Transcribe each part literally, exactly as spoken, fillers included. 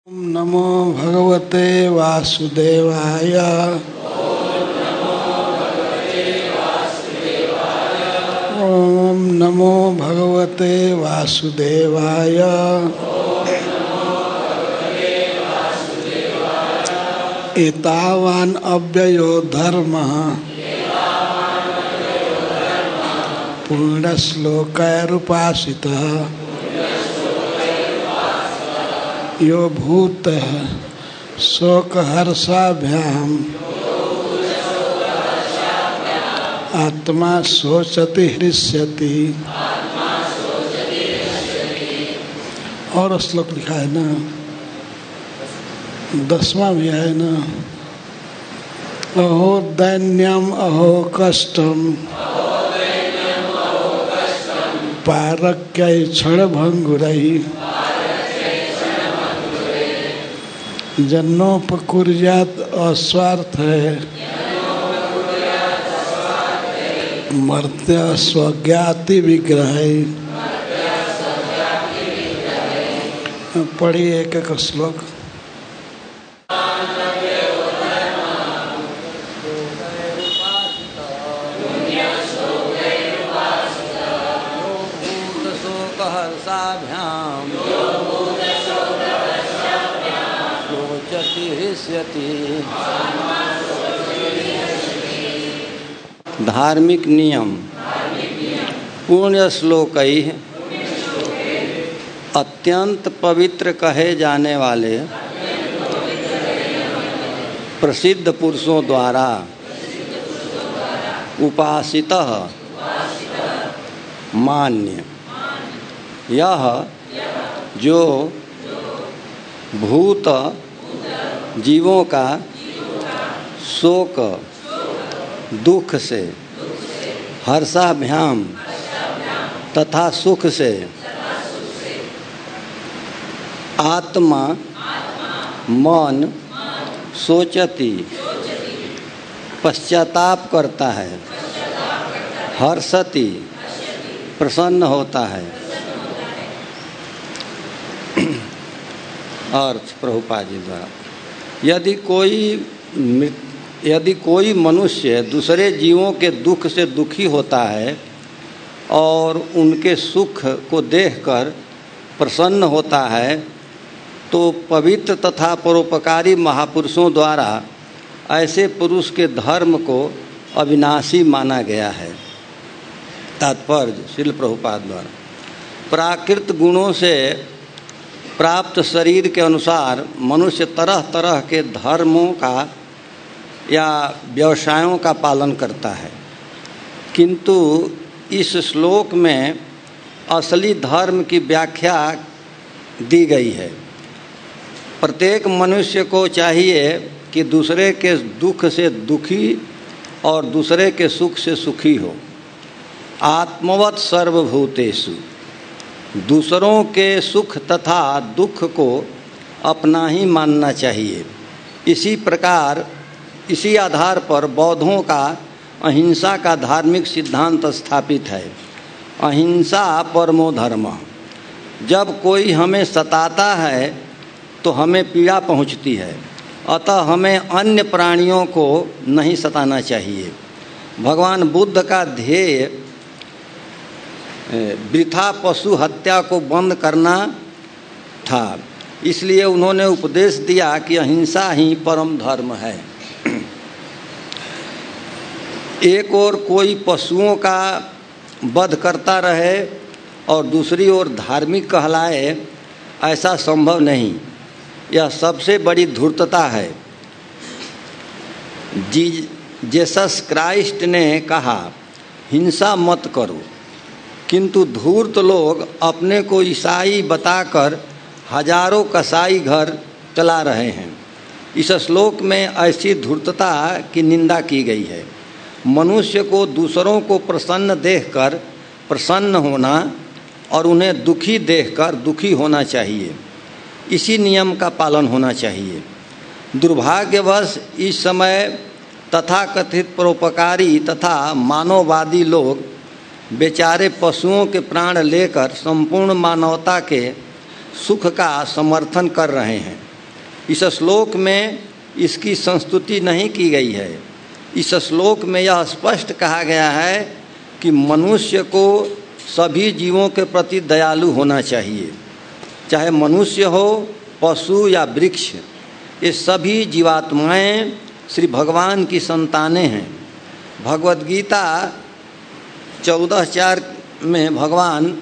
ओम नमो भगवते वासुदेवाय। ओम नमो भगवते वासुदेवाय। एतावान् अव्ययो धर्मः पूर्णश्लोकैरुपासितः यो भूतः शोकहर्षाभ्याम् आत्मा शोचति हृष्यति। और श्लोक लिखा है ना, दसवां भी है ना। अहो दैन्यम अहो कष्टम पारक्य क्षणभंगुरैः जन्नोपकुर्यात् अस्वार्थ है मर्त्य स्वज्ञाति विग्रह। पढ़िए एक एक श्लोक। धार्मिक नियम पुण्य श्लोकैः अत्यंत पवित्र कहे जाने वाले प्रसिद्ध पुरुषों द्वारा उपासितः मान्य यह जो भूत जीवों का शोक दुख से हर्षाभ्याम तथा सुख से आत्मा मन सोचती पश्चाताप करता है हर्षति प्रसन्न होता है। अर्थ प्रभुपाद जी द्वारा, यदि कोई यदि कोई मनुष्य दूसरे जीवों के दुख से दुखी होता है और उनके सुख को देखकर प्रसन्न होता है तो पवित्र तथा परोपकारी महापुरुषों द्वारा ऐसे पुरुष के धर्म को अविनाशी माना गया है। तात्पर्य श्रील प्रभुपाद द्वारा, प्राकृत गुणों से प्राप्त शरीर के अनुसार मनुष्य तरह तरह के धर्मों का या व्यवसायों का पालन करता है, किंतु इस श्लोक में असली धर्म की व्याख्या दी गई है। प्रत्येक मनुष्य को चाहिए कि दूसरे के दुख से दुखी और दूसरे के सुख से सुखी हो। आत्मवत् सर्वभूतेषु, दूसरों के सुख तथा दुख को अपना ही मानना चाहिए। इसी प्रकार इसी आधार पर बौद्धों का अहिंसा का धार्मिक सिद्धांत स्थापित है। अहिंसा परमो धर्म। जब कोई हमें सताता है तो हमें पीड़ा पहुंचती है, अतः हमें अन्य प्राणियों को नहीं सताना चाहिए। भगवान बुद्ध का ध्येय वृथा पशु हत्या को बंद करना था, इसलिए उन्होंने उपदेश दिया कि अहिंसा ही परम धर्म है। एक ओर कोई पशुओं का वध करता रहे और दूसरी ओर धार्मिक कहलाए, ऐसा संभव नहीं। यह सबसे बड़ी धूर्तता है। जी जीसस क्राइस्ट ने कहा, हिंसा मत करो, किंतु धूर्त लोग अपने को ईसाई बताकर हजारों कसाई घर चला रहे हैं। इस श्लोक में ऐसी धूर्तता की निंदा की गई है। मनुष्य को दूसरों को प्रसन्न देखकर प्रसन्न होना और उन्हें दुखी देखकर दुखी होना चाहिए। इसी नियम का पालन होना चाहिए। दुर्भाग्यवश इस समय तथाकथित परोपकारी तथा मानववादी लोग बेचारे पशुओं के प्राण लेकर संपूर्ण मानवता के सुख का समर्थन कर रहे हैं। इस श्लोक में इसकी संस्तुति नहीं की गई है। इस श्लोक में यह स्पष्ट कहा गया है कि मनुष्य को सभी जीवों के प्रति दयालु होना चाहिए, चाहे मनुष्य हो, पशु या वृक्ष। ये सभी जीवात्माएं श्री भगवान की संतानें हैं। भगवद गीता चौदह चार में भगवान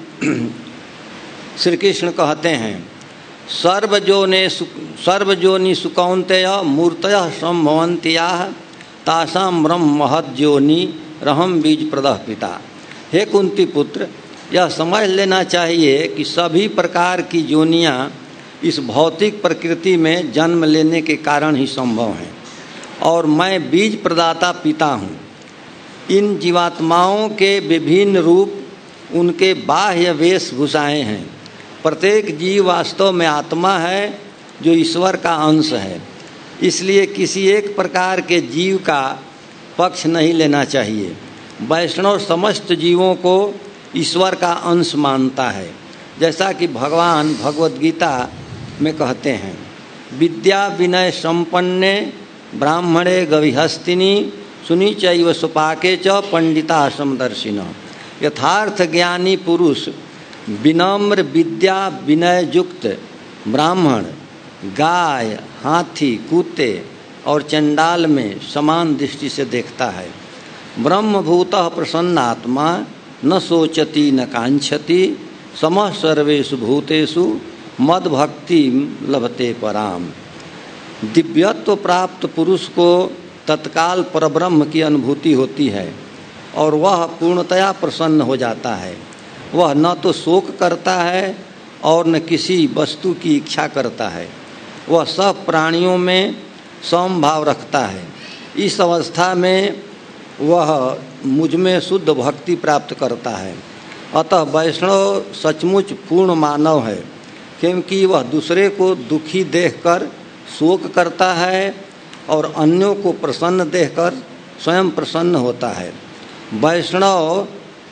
श्री कृष्ण कहते हैं, सर्वजोने सर्वजोनि सुकौन्तेय मूर्तयः संभवन्त्याः तासां ब्रह्म महज्योनि रहम बीज प्रदः पिता। हे कुंती पुत्र, यह समझ लेना चाहिए कि सभी प्रकार की योनियाँ इस भौतिक प्रकृति में जन्म लेने के कारण ही संभव हैं और मैं बीज प्रदाता पिता हूँ। इन जीवात्माओं के विभिन्न रूप उनके बाह्य वेशभूषाएँ हैं। प्रत्येक जीव वास्तव में आत्मा है जो ईश्वर का अंश है। इसलिए किसी एक प्रकार के जीव का पक्ष नहीं लेना चाहिए। वैष्णव समस्त जीवों को ईश्वर का अंश मानता है, जैसा कि भगवान भगवद गीता में कहते हैं, विद्या विनय संपन्ने ब्राह्मणे गविहस्तिनी सुनी चैव सुपाके च पंडिता समदर्शिन। यथार्थ ज्ञानी पुरुष विनम्र विद्या विनय युक्त ब्राह्मण गाय, हाथी, कुत्ते और चंडाल में समान दृष्टि से देखता है। ब्रह्मभूतः प्रसन्नात्मा न सोचति न कांक्षति समः सर्वेषु भूतेषु मद भक्ति लभते पराम। दिव्यत्व प्राप्त पुरुष को तत्काल परब्रह्म की अनुभूति होती है और वह पूर्णतया प्रसन्न हो जाता है। वह न तो शोक करता है और न किसी वस्तु की इच्छा करता है। वह सब प्राणियों में समभाव रखता है। इस अवस्था में वह मुझ में शुद्ध भक्ति प्राप्त करता है। अतः वैष्णव सचमुच पूर्ण मानव है, क्योंकि वह दूसरे को दुखी देखकर शोक करता है और अन्यों को प्रसन्न देखकर स्वयं प्रसन्न होता है। वैष्णव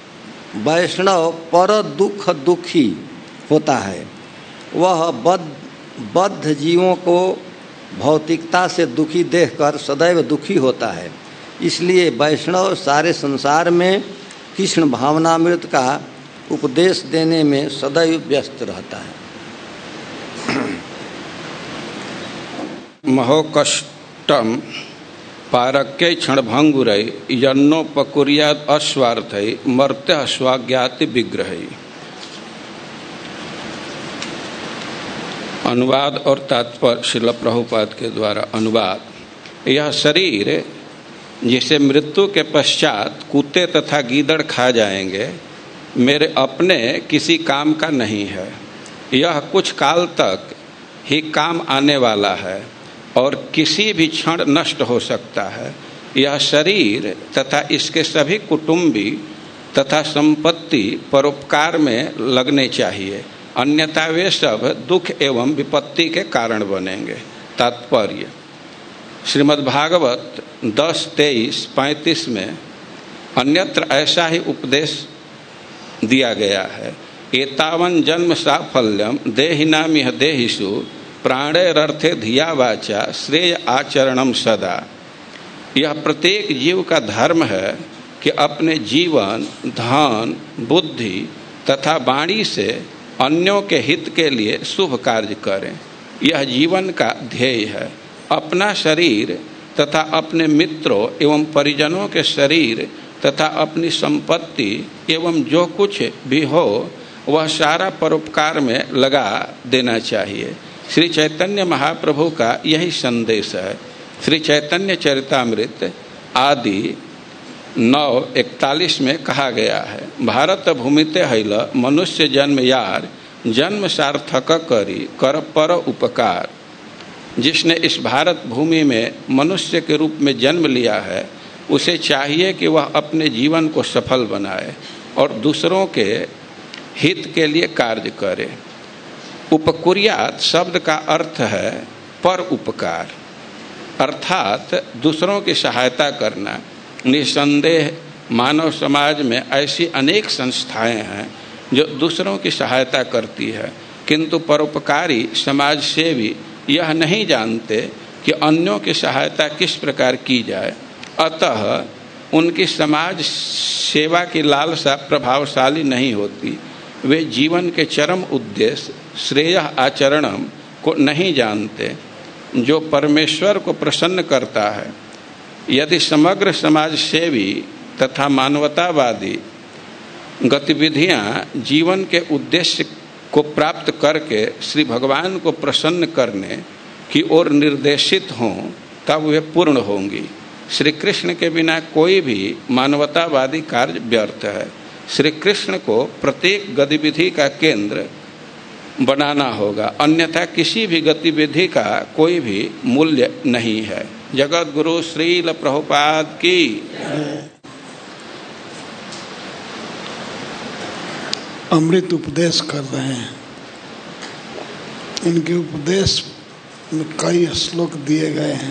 वैष्णव पर दुख दुखी होता है। वह बद्ध बद्ध जीवों को भौतिकता से दुखी देखकर सदैव दुखी होता है। इसलिए वैष्णव सारे संसार में कृष्ण भावनामृत का उपदेश देने में सदैव व्यस्त रहता है। महोकष्टम पारक्य क्षणभंगुरै यन्नोपकुर्याद अस्वार्थै मर्त्य स्वाज्ञाति विग्रहै। अनुवाद और तात्पर्य श्रील प्रभुपाद के द्वारा अनुवाद। यह शरीर जिसे मृत्यु के पश्चात कुत्ते तथा गीदड़ खा जाएंगे, मेरे अपने किसी काम का नहीं है। यह कुछ काल तक ही काम आने वाला है और किसी भी क्षण नष्ट हो सकता है। यह शरीर तथा इसके सभी कुटुंबी तथा संपत्ति परोपकार में लगने चाहिए, अन्यथा वे सब दुख एवं विपत्ति के कारण बनेंगे। तात्पर्य, श्रीमद्भागवत दस तेईस पैंतीस में अन्यत्र ऐसा ही उपदेश दिया गया है। एतावन जन्म साफल्यम देहिनामिह देहिषु प्राणैरर्थे धिया वाचा श्रेय आचरणम सदा। यह प्रत्येक जीव का धर्म है कि अपने जीवन, धन, बुद्धि तथा वाणी से अन्यों के हित के लिए शुभ कार्य करें। यह जीवन का ध्येय है। अपना शरीर तथा अपने मित्रों एवं परिजनों के शरीर तथा अपनी संपत्ति एवं जो कुछ भी हो वह सारा परोपकार में लगा देना चाहिए। श्री चैतन्य महाप्रभु का यही संदेश है। श्री चैतन्य चरितामृत आदि नौ इकतालीस में कहा गया है, भारत भूमिते हैल मनुष्य जन्म यार जन्म सार्थक करी कर पर उपकार। जिसने इस भारत भूमि में मनुष्य के रूप में जन्म लिया है उसे चाहिए कि वह अपने जीवन को सफल बनाए और दूसरों के हित के लिए कार्य करे। उपकुर्यात शब्द का अर्थ है पर उपकार, अर्थात दूसरों की सहायता करना। निसंदेह मानव समाज में ऐसी अनेक संस्थाएं हैं जो दूसरों की सहायता करती है, किंतु परोपकारी, समाज सेवी यह नहीं जानते कि अन्यों की सहायता किस प्रकार की जाए, अतः उनकी समाज सेवा की लालसा प्रभावशाली नहीं होती। वे जीवन के चरम उद्देश्य श्रेय आचरणम को नहीं जानते, जो परमेश्वर को प्रसन्न करता है। यदि समग्र समाज सेवी तथा मानवतावादी गतिविधियां जीवन के उद्देश्य को प्राप्त करके श्री भगवान को प्रसन्न करने की ओर निर्देशित हों, तब वे पूर्ण होंगी। श्री कृष्ण के बिना कोई भी मानवतावादी कार्य व्यर्थ है। श्री कृष्ण को प्रत्येक गतिविधि का केंद्र बनाना होगा, अन्यथा किसी भी गतिविधि का कोई भी मूल्य नहीं है। जगत गुरु श्रील प्रभुपाद की। अमृत उपदेश कर रहे हैं। इनके उपदेश में कई श्लोक दिए गए हैं।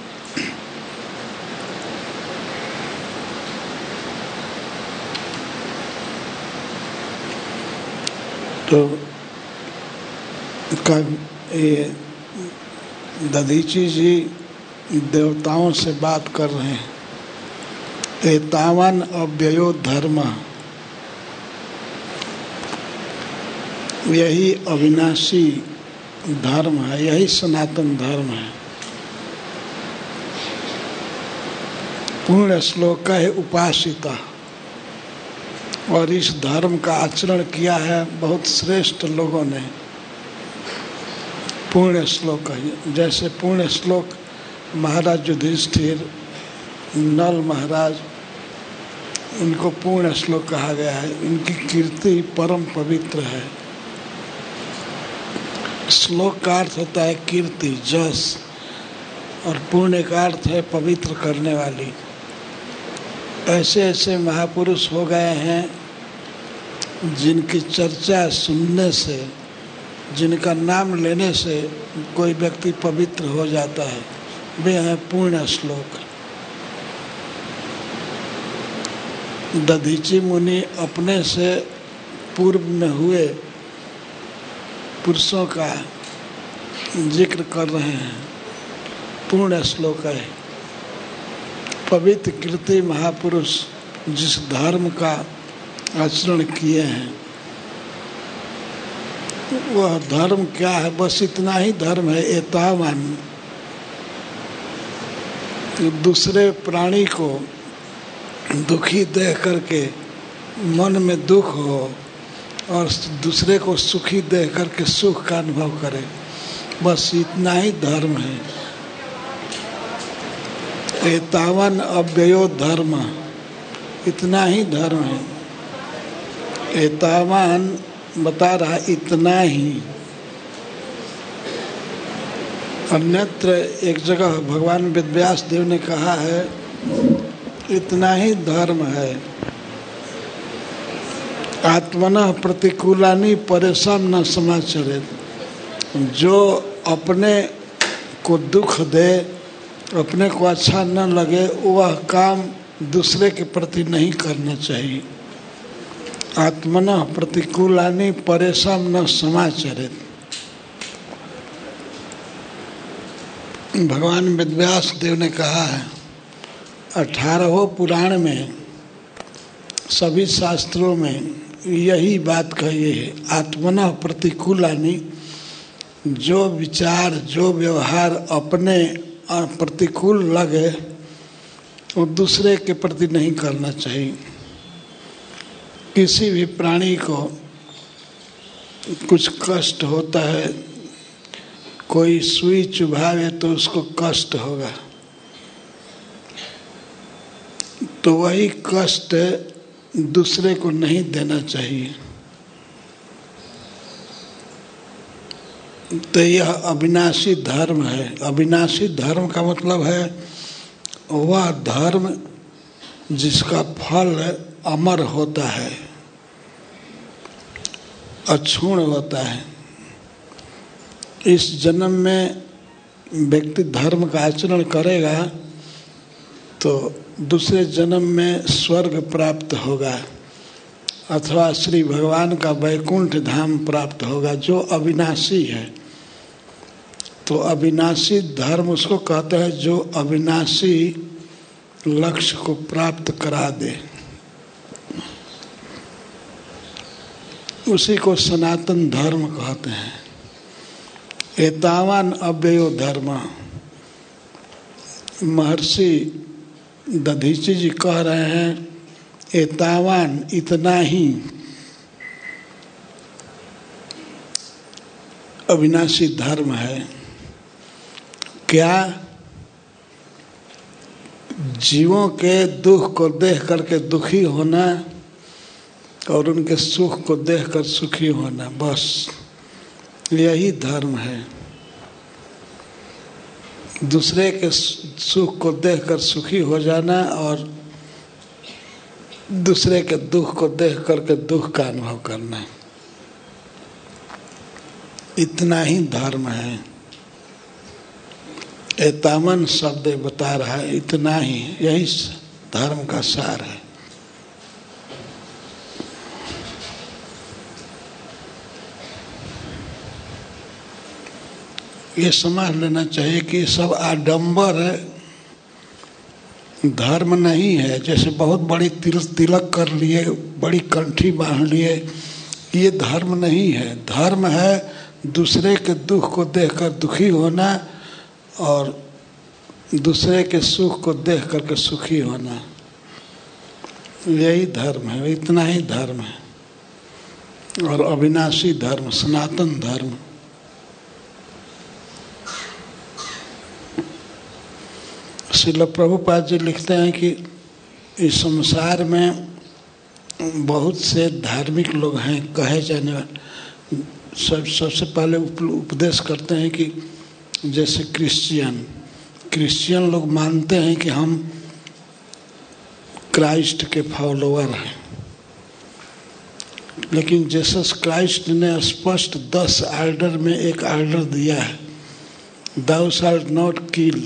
तो ये दधीची जी देवताओं से बात कर रहे हैं। एतावान अव्ययो धर्म, यही अविनाशी धर्म है, यही सनातन धर्म है। पूर्ण श्लोक है उपासिता, और इस धर्म का आचरण किया है बहुत श्रेष्ठ लोगों ने। पूर्ण श्लोक है, जैसे पूर्ण श्लोक महाराज युधिष्ठिर, नल महाराज, इनको पूर्ण श्लोक कहा गया है। इनकी कीर्ति परम पवित्र है। श्लोक का अर्थ होता है कीर्ति, जस, और पुण्य का अर्थ है पवित्र करने वाली। ऐसे ऐसे महापुरुष हो गए हैं जिनकी चर्चा सुनने से, जिनका नाम लेने से कोई व्यक्ति पवित्र हो जाता है। वे हैं पूर्ण श्लोक। दधीची मुनि अपने से पूर्व में हुए पुरुषों का जिक्र कर रहे हैं। पूर्ण श्लोक है। पवित्र कीर्ति महापुरुष जिस धर्म का आचरण किए हैं, वह धर्म क्या है? बस इतना ही धर्म है। एतावान, दूसरे प्राणी को दुखी देख करके मन में दुख हो और दूसरे को सुखी देख करके सुख का अनुभव करे, बस इतना ही धर्म है। एतावन अव्ययो धर्म, इतना ही धर्म है। एतावन बता रहा इतना ही। अन्यत्र एक जगह भगवान वेदव्यास देव ने कहा है इतना ही धर्म है। आत्मनः प्रतिकूलानि परेशान न समाचरेत्, जो अपने को दुख दे, अपने को अच्छा न लगे, वह काम दूसरे के प्रति नहीं करना चाहिए। आत्मनः प्रतिकूलानि परेशान न समाचरेत्। भगवान वेदव्यास देव ने कहा है अठारहों पुराण में, सभी शास्त्रों में यही बात कही है। आत्मनः प्रतिकूलानि, जो विचार जो व्यवहार अपने प्रतिकूल लगे वो दूसरे के प्रति नहीं करना चाहिए। किसी भी प्राणी को कुछ कष्ट होता है, कोई सुई चुभावे तो उसको कष्ट होगा, तो वही कष्ट दूसरे को नहीं देना चाहिए। तो यह अविनाशी धर्म है। अविनाशी धर्म का मतलब है वह धर्म जिसका फल अमर होता है, अक्षुण्ण होता है। इस जन्म में व्यक्ति धर्म का आचरण करेगा तो दूसरे जन्म में स्वर्ग प्राप्त होगा अथवा श्री भगवान का वैकुंठ धाम प्राप्त होगा, जो अविनाशी है। तो अविनाशी धर्म उसको कहते हैं जो अविनाशी लक्ष्य को प्राप्त करा दे, उसी को सनातन धर्म कहते हैं। एतावान अव्ययो धर्म, महर्षि दधीची जी कह रहे हैं एतावान इतना ही अविनाशी धर्म है। क्या? जीवों के दुख को देख करके दुखी होना और उनके सुख को देखकर सुखी होना, बस यही धर्म है। दूसरे के सुख को देखकर सुखी हो जाना और दूसरे के दुख को देख करके दुख का अनुभव करना, इतना ही धर्म है। एतामन शब्द बता रहा है इतना ही, यही धर्म का सार है। ये समझ लेना चाहिए कि सब आडंबर है, धर्म नहीं है। जैसे बहुत बड़ी तिल तिलक कर लिए, बड़ी कंठी बांध लिए, ये धर्म नहीं है। धर्म है दूसरे के दुख को देखकर दुखी होना और दूसरे के सुख को देख करके सुखी होना, यही धर्म है, इतना ही धर्म है। और अविनाशी धर्म, सनातन धर्म। श्रील प्रभुपाद जी लिखते हैं कि इस संसार में बहुत से धार्मिक लोग हैं कहे जाने वाले। सब सबसे पहले उपदेश करते हैं कि जैसे क्रिश्चियन क्रिश्चियन लोग मानते हैं कि हम क्राइस्ट के फॉलोअर हैं, लेकिन जीसस क्राइस्ट ने स्पष्ट दस आर्डर में एक आर्डर दिया है, thou shalt not kill।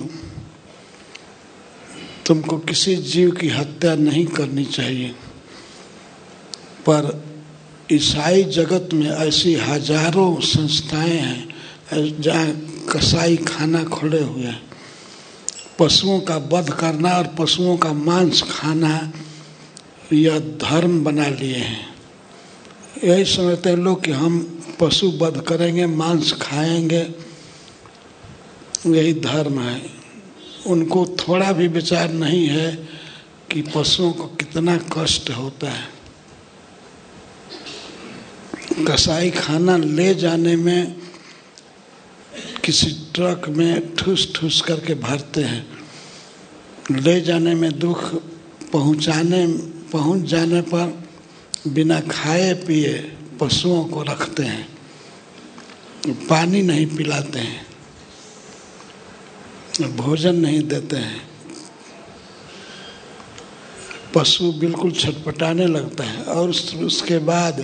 तुमको किसी जीव की हत्या नहीं करनी चाहिए। पर ईसाई जगत में ऐसी हजारों संस्थाएं हैं जहाँ कसाई खाना खोले हुए हैं। पशुओं का वध करना और पशुओं का मांस खाना यह धर्म बना लिए हैं। यही समझते हैं लोग कि हम पशु वध करेंगे, मांस खाएंगे, यही धर्म है। उनको थोड़ा भी विचार नहीं है कि पशुओं को कितना कष्ट होता है। कसाई खाना ले जाने में किसी ट्रक में ठूस ठूस करके भरते हैं, ले जाने में दुख, पहुंचाने पहुंच जाने पर बिना खाए पिए पशुओं को रखते हैं, पानी नहीं पिलाते हैं, भोजन नहीं देते हैं। पशु बिल्कुल छटपटाने लगता है। और उसके बाद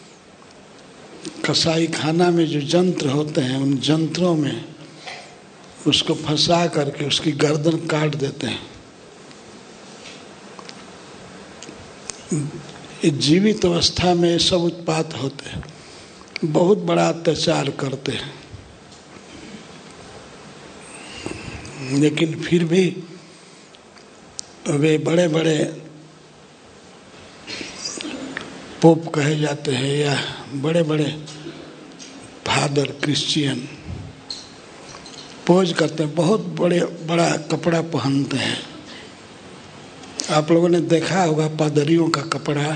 कसाई खाना में जो यंत्र होते हैं, उन यंत्रों में उसको फंसा करके उसकी गर्दन काट देते हैं। जीवित अवस्था में सब उत्पात होते हैं, बहुत बड़ा अत्याचार करते हैं। लेकिन फिर भी वे बड़े बड़े पोप कहे जाते हैं या बड़े बड़े फादर क्रिश्चियन पोज करते हैं, बहुत बड़े बड़ा कपड़ा पहनते हैं। आप लोगों ने देखा होगा पादरियों का कपड़ा,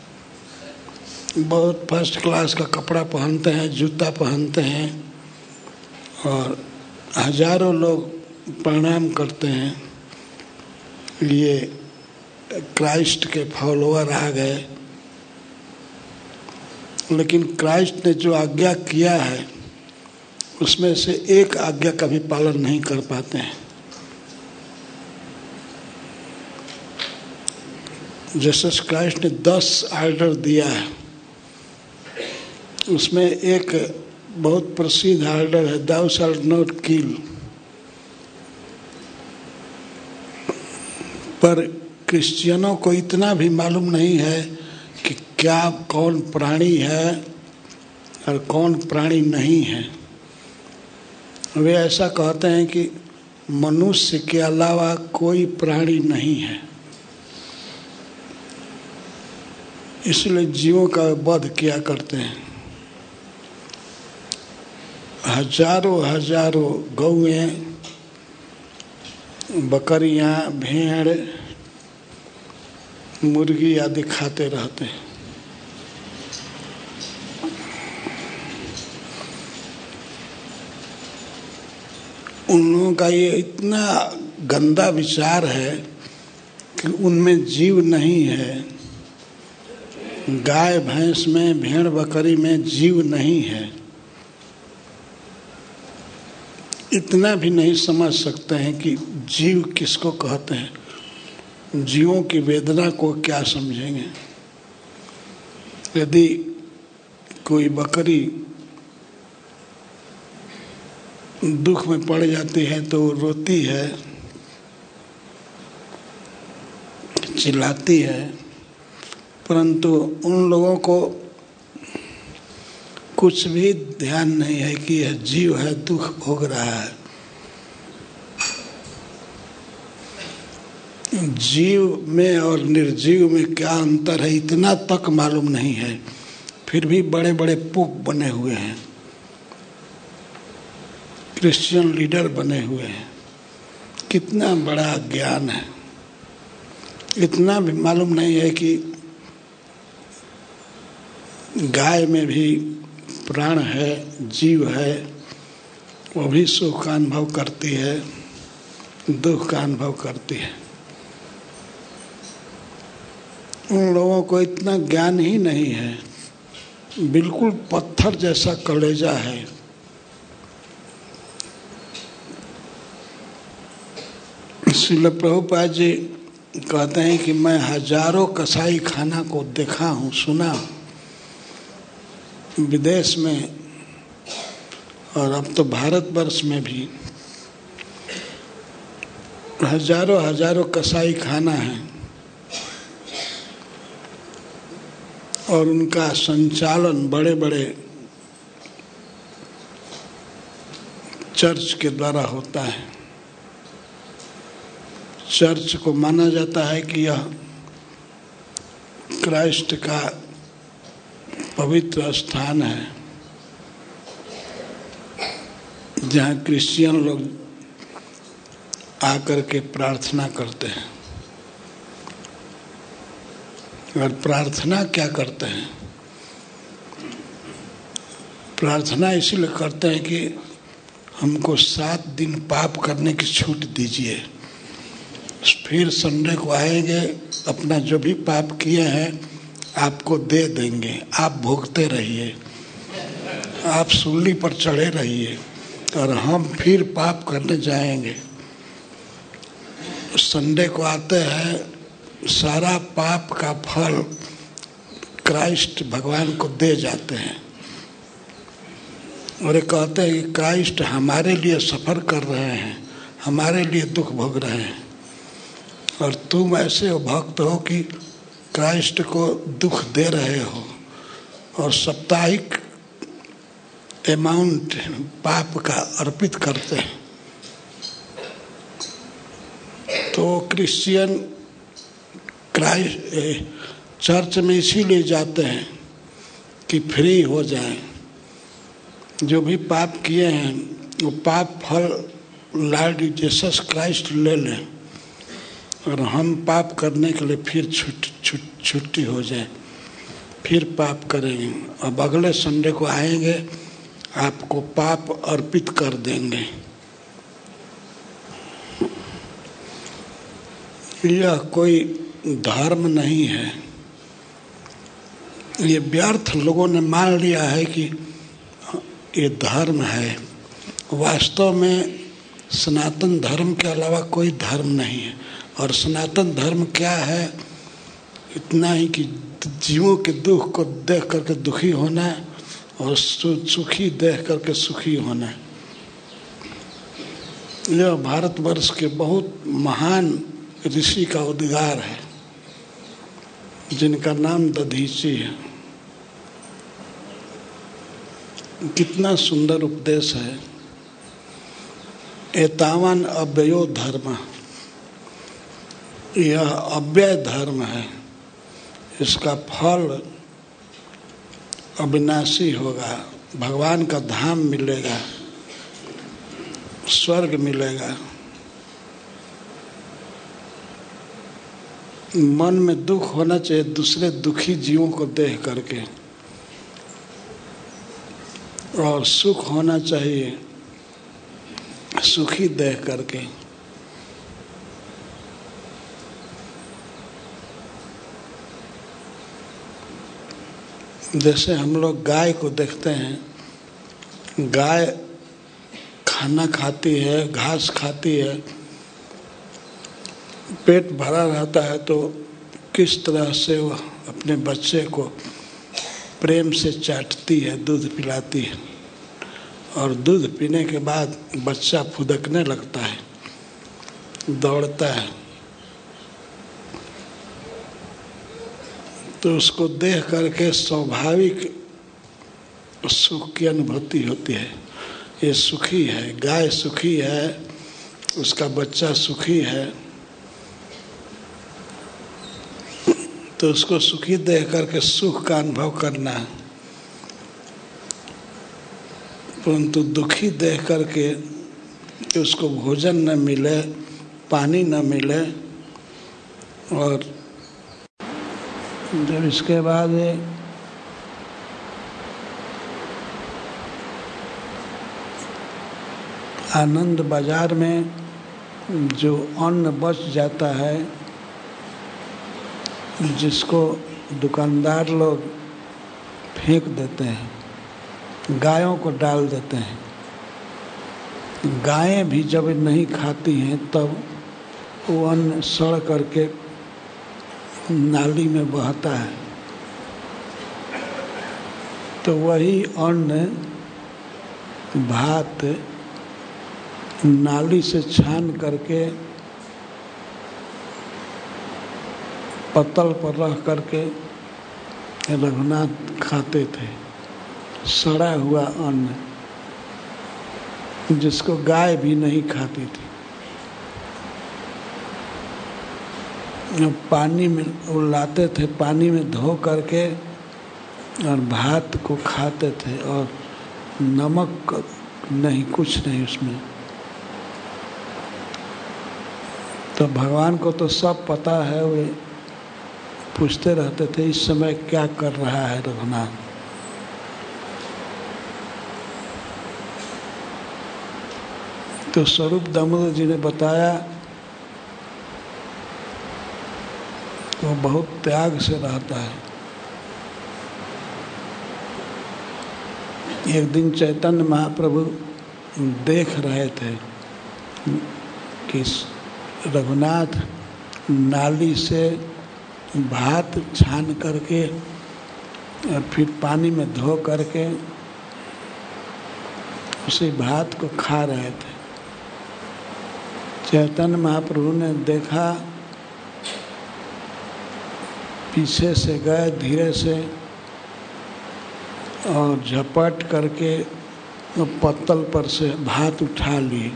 बहुत फर्स्ट क्लास का कपड़ा पहनते हैं, जूता पहनते हैं और हजारों लोग प्रणाम करते हैं। ये क्राइस्ट के फॉलोअर आ गए। लेकिन क्राइस्ट ने जो आज्ञा किया है उसमें से एक आज्ञा का भी पालन नहीं कर पाते हैं। जीसस क्राइस्ट ने दस आर्डर दिया है, उसमें एक बहुत प्रसिद्ध आर्डर है, thou shalt not kill। पर क्रिश्चियनों को इतना भी मालूम नहीं है कि क्या कौन प्राणी है और कौन प्राणी नहीं है। वे ऐसा कहते हैं कि मनुष्य के अलावा कोई प्राणी नहीं है, इसलिए जीवों का वध किया करते हैं। हजारों हजारों गौएं, बकरियां, भेड़, मुर्गी आदि खाते रहते हैं। उन लोगों का ये इतना गंदा विचार है कि उनमें जीव नहीं है। गाय भैंस में, भेड़ बकरी में जीव नहीं है। इतना भी नहीं समझ सकते हैं कि जीव किसको कहते हैं। जीवों की वेदना को क्या समझेंगे। यदि कोई बकरी दुख में पड़ जाती है तो रोती है, चिल्लाती है, परंतु उन लोगों को कुछ भी ध्यान नहीं है कि यह जीव है, दुख भोग रहा है। जीव में और निर्जीव में क्या अंतर है इतना तक मालूम नहीं है, फिर भी बड़े बड़े पोप बने हुए हैं, क्रिश्चियन लीडर बने हुए हैं। कितना बड़ा ज्ञान है। इतना भी मालूम नहीं है कि गाय में भी प्राण है, जीव है, वो भी सुख का अनुभव करती है, दुख का अनुभव करती है। उन लोगों को इतना ज्ञान ही नहीं है। बिल्कुल पत्थर जैसा कलेजा है। इसलिए प्रभुपाद जी कहते हैं कि मैं हजारों कसाई खाना को देखा हूँ, सुना विदेश में और अब तो भारतवर्ष में भी हजारों हजारों कसाई खाना है और उनका संचालन बड़े बड़े चर्च के द्वारा होता है। चर्च को माना जाता है कि यह क्राइस्ट का पवित्र स्थान है, जहाँ क्रिश्चियन लोग आकर के प्रार्थना करते हैं। और प्रार्थना क्या करते हैं? प्रार्थना इसलिए करते हैं कि हमको सात दिन पाप करने की छूट दीजिए, फिर संडे को आएंगे, अपना जो भी पाप किए हैं आपको दे देंगे, आप भोगते रहिए, आप सूली पर चढ़े रहिए और हम फिर पाप करने जाएंगे। संडे को आते हैं, सारा पाप का फल क्राइस्ट भगवान को दे जाते हैं और ये कहते हैं कि क्राइस्ट हमारे लिए सफ़र कर रहे हैं, हमारे लिए दुख भोग रहे हैं और तुम ऐसे भक्त हो कि क्राइस्ट को दुख दे रहे हो और साप्ताहिक अमाउंट पाप का अर्पित करते हैं। तो क्रिश्चियन क्राइस्ट चर्च में इसीलिए जाते हैं कि फ्री हो जाएं, जो भी पाप किए हैं वो पाप फल लॉर्ड जीसस क्राइस्ट ले लें और हम पाप करने के लिए फिर छुट छुट छुट्टी हो जाए, फिर पाप करेंगे। अब अगले संडे को आएंगे, आपको पाप अर्पित कर देंगे। यह कोई धर्म नहीं है। ये व्यर्थ लोगों ने मान लिया है कि ये धर्म है। वास्तव में सनातन धर्म के अलावा कोई धर्म नहीं है। और सनातन धर्म क्या है? इतना ही कि जीवों के दुख को देख करके दुखी होना और सुखी देख करके सुखी होना। यह भारतवर्ष के बहुत महान ऋषि का उद्गार है, जिनका नाम दधीची है। कितना सुंदर उपदेश है। एतावान अव्ययो धर्म, यह अव्यय धर्म है, इसका फल अविनाशी होगा, भगवान का धाम मिलेगा, स्वर्ग मिलेगा। मन में दुख होना चाहिए दूसरे दुखी जीवों को देख करके, और सुख होना चाहिए सुखी देख करके। जैसे हम लोग गाय को देखते हैं, गाय खाना खाती है, घास खाती है, पेट भरा रहता है, तो किस तरह से वह अपने बच्चे को प्रेम से चाटती है, दूध पिलाती है, और दूध पीने के बाद बच्चा फुदकने लगता है, दौड़ता है, तो उसको देख करके स्वाभाविक सुख की अनुभूति होती है। ये सुखी है, गाय सुखी है, उसका बच्चा सुखी है, तो उसको सुखी देख करके सुख का अनुभव करना है। परंतु दुखी देख करके कि उसको भोजन न मिले, पानी न मिले, और जब इसके बाद आनंद बाजार में जो अन्न बच जाता है, जिसको दुकानदार लोग फेंक देते हैं, गायों को डाल देते हैं, गायें भी जब नहीं खाती हैं तब वो अन्न सड़ करके नाली में बहता है, तो वही अन्न भात नाली से छान करके पत्तल पर रख करके रघुनाथ खाते थे, सड़ा हुआ अन्न, जिसको गाय भी नहीं खाती थी। पानी में वो लाते थे, पानी में धो करके और भात को खाते थे, और नमक नहीं, कुछ नहीं उसमें। तो भगवान को तो सब पता है, वे पूछते रहते थे इस समय क्या कर रहा है रघुनाथ। तो स्वरूप दामोदर जी ने बताया वो बहुत त्याग से रहता है। एक दिन चैतन्य महाप्रभु देख रहे थे कि रघुनाथ नाली से भात छान करके फिर पानी में धो करके उसी भात को खा रहे थे। चैतन्य महाप्रभु ने देखा, पीछे से गए धीरे से और झपट करके पत्तल पर से भात उठा लिए।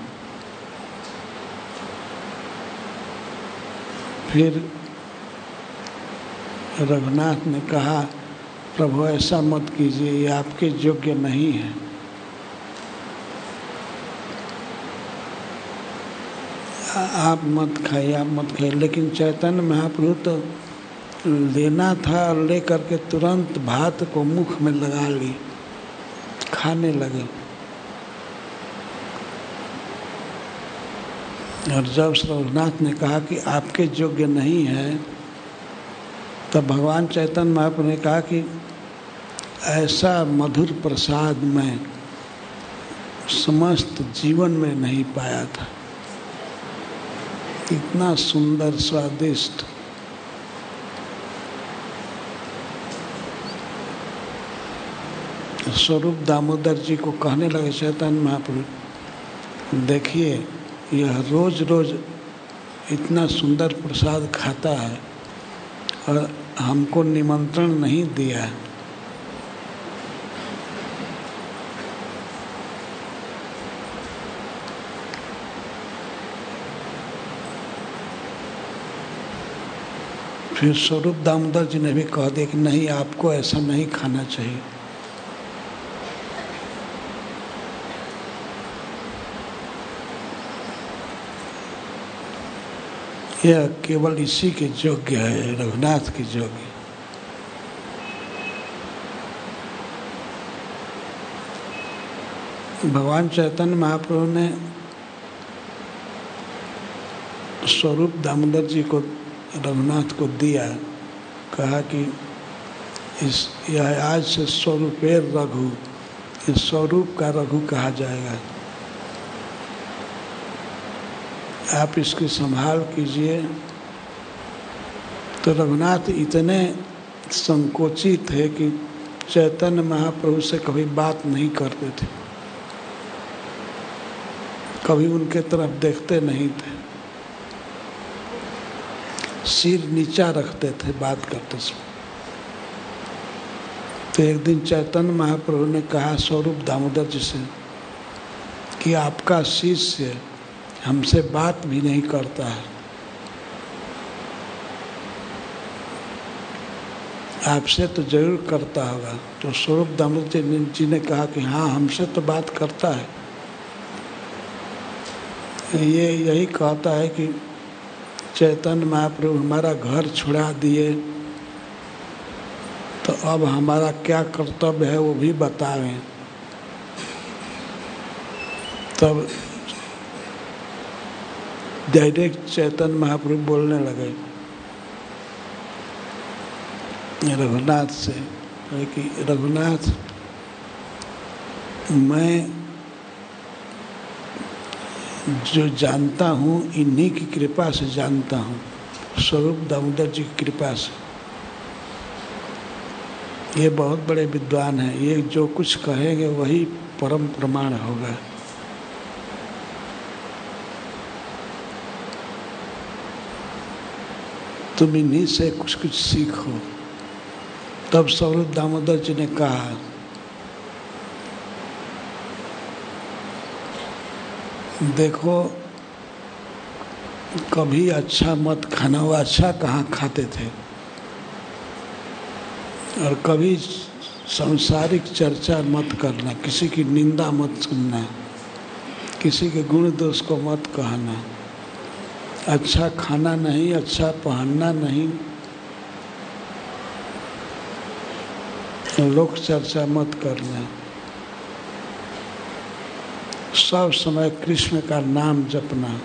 फिर रघुनाथ ने कहा, प्रभु ऐसा मत कीजिए, ये आपके योग्य नहीं है। आप मत खाइए, आप मत खाइए। लेकिन चैतन्य महाप्रभु तो लेना था और ले करके तुरंत भात को मुख में लगा ली, खाने लगे। और जब रघुनाथ ने कहा कि आपके योग्य नहीं है, तब भगवान चैतन्य महाप्रभु ने कहा कि ऐसा मधुर प्रसाद मैं समस्त जीवन में नहीं पाया था, इतना सुंदर स्वादिष्ट। स्वरूप दामोदर जी को कहने लगे चैतन्य महाप्रभु, देखिए यह रोज रोज इतना सुंदर प्रसाद खाता है और हमको निमंत्रण नहीं दिया। फिर स्वरूप दामोदर जी ने भी कह दिया कि नहीं, आपको ऐसा नहीं खाना चाहिए। यह केवल इसी के योग्य है, रघुनाथ के योग्य। भगवान चैतन्य महाप्रभु ने स्वरूप दामोदर जी को, रघुनाथ को दिया, कहा कि इस यह आज से स्वरूपे रघु, इस स्वरूप का रघु कहा जाएगा, आप इसकी संभाल कीजिए। तो रघुनाथ इतने संकोचित थे कि चैतन्य महाप्रभु से कभी बात नहीं करते थे, कभी उनके तरफ देखते नहीं थे, सिर नीचा रखते थे बात करते समय। तो एक दिन चैतन्य महाप्रभु ने कहा स्वरूप दामोदर जी से कि आपका शिष्य हमसे बात भी नहीं करता है, आपसे तो जरूर करता होगा। तो स्वरूप दामोदर जी ने कहा कि हाँ, हमसे तो बात करता है, ये यही कहता है कि चैतन्य महाप्रभु हमारा घर छुड़ा दिए, तो अब हमारा क्या कर्तव्य है वो भी बतावें। तब डायरेक्ट चैतन्य महाप्रभु बोलने लगे रघुनाथ से कि रघुनाथ, मैं जो जानता हूँ इन्हीं की कृपा से जानता हूँ, स्वरूप दामोदर जी की कृपा से। ये बहुत बड़े विद्वान हैं, ये जो कुछ कहेंगे वही परम प्रमाण होगा। तुम इन्हीं से कुछ कुछ सीखो। तब स्वरूप दामोदर जी ने कहा, देखो कभी अच्छा मत खाना, वो अच्छा कहाँ खाते थे, और कभी सांसारिक चर्चा मत करना, किसी की निंदा मत सुनना, किसी के गुण दोष को मत कहना, अच्छा खाना नहीं, अच्छा पहनना नहीं, लोक चर्चा मत करना, सब समय कृष्ण का नाम जपना।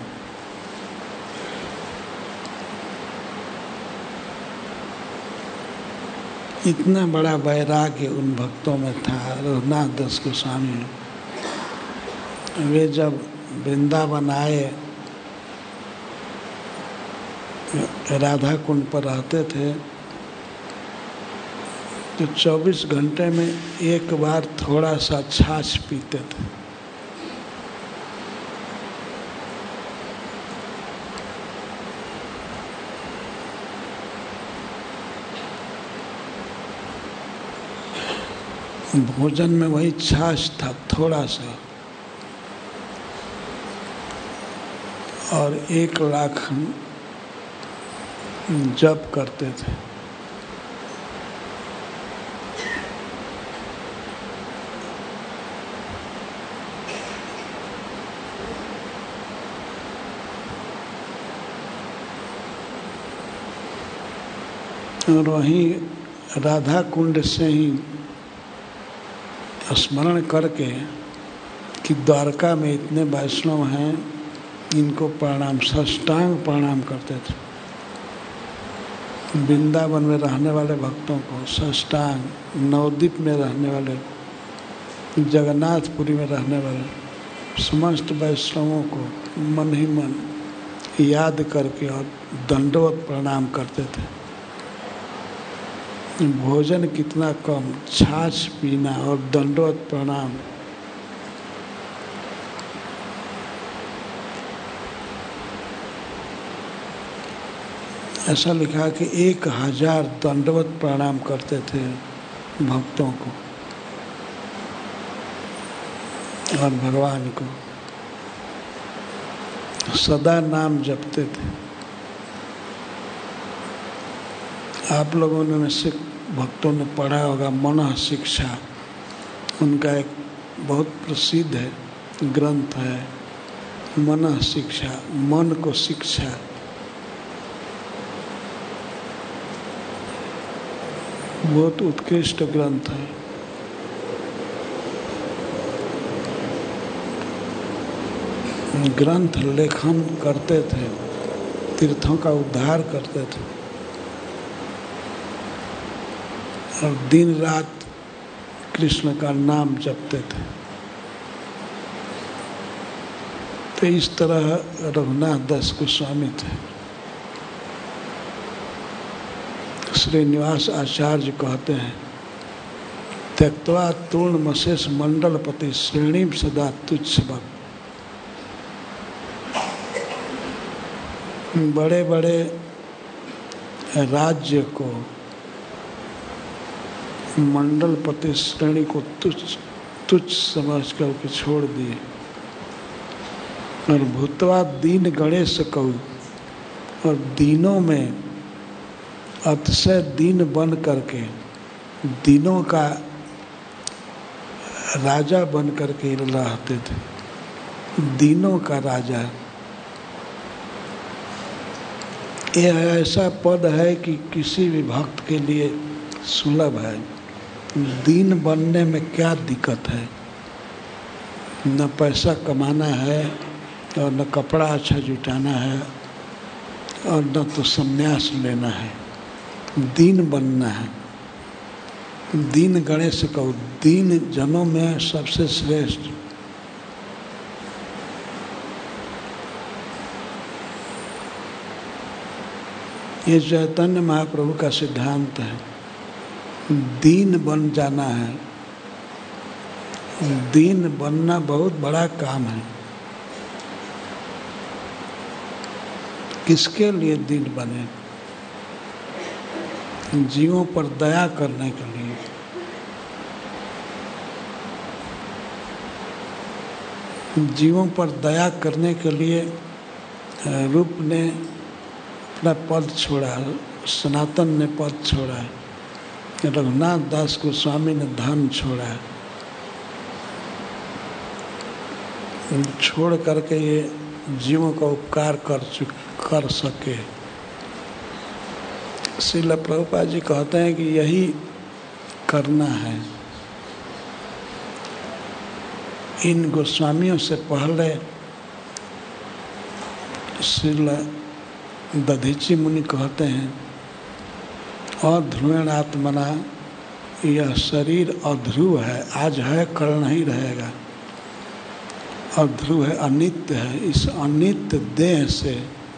इतना बड़ा वैराग्य उन भक्तों में था। रघुनाथ दास गोस्वामी वे जब वृंदावन आए, राधा कुंड पर रहते थे, तो चौबीस घंटे में एक बार थोड़ा सा छाछ पीते थे। भोजन में वही छाछ था थोड़ा सा, और एक लाख जप करते थे। और वहीं राधा कुंड से ही स्मरण करके कि द्वारका में इतने वैष्णव हैं, इनको प्रणाम, साष्टांग प्रणाम करते थे। वृंदावन में रहने वाले भक्तों को साष्टांग, नवद्वीप में रहने वाले, जगन्नाथपुरी में रहने वाले समस्त वैष्णवों को मन ही मन याद करके और दंडवत प्रणाम करते थे। भोजन कितना कम, छाछ पीना और दंडवत प्रणाम। ऐसा लिखा कि एक हजार दंडवत प्रणाम करते थे भक्तों को और भगवान को, सदा नाम जपते थे। आप लोगों ने में से भक्तों ने पढ़ा होगा मन शिक्षा, उनका एक बहुत प्रसिद्ध है ग्रंथ है मन शिक्षा, मन को शिक्षा। बहुत उत्कृष्ट ग्रंथ है। ग्रंथ लेखन करते थे, तीर्थों का उद्धार करते थे और दिन रात कृष्ण का नाम जपते थे। तो इस तरह रघुनाथ दास गोस्वामी थे। श्रीनिवास आचार्य कहते हैं, त्यक्त्वा तूर्णमशेष मंडलपति श्रेणी सदा तुच्छ भक्त। बड़े बड़े राज्य को, मंडलपति श्रेणी को तुच्छ तुच्छ समझ करके छोड़ दिए और भूतवा दीन गणेश कहू, और दीनों में अतिशय दीन बन करके, दीनों का राजा बन करके रहते थे। दीनों का राजा, यह ऐसा पद है कि किसी भी भक्त के लिए सुलभ है। दीन बनने में क्या दिक्कत है? न पैसा कमाना है और न कपड़ा अच्छा जुटाना है और न तो संन्यास लेना है, दीन बनना है। दीन गणेश कहो, दीन जनों में सबसे श्रेष्ठ। ये चैतन्य महाप्रभु का सिद्धांत है, दीन बन जाना है। दीन बनना बहुत बड़ा काम है। किसके लिए दीन बने? जीवों पर दया करने के लिए। जीवों पर दया करने के लिए रूप ने अपना पद छोड़ा, सनातन ने पद छोड़ा है, रघुनाथ दास गोस्वामी ने धन छोड़ा है। छोड़ करके ये जीवों का उपकार कर चुक कर सके। श्रील प्रभुपाद जी कहते हैं कि यही करना है। इन गोस्वामियों से पहले श्रील दधीची मुनि कहते हैं, अध्रुवेण आत्मना, यह शरीर अध्रुव है, आज है कल नहीं रहेगा। अध्रुव है, अनित्य है। इस अनित्य देह से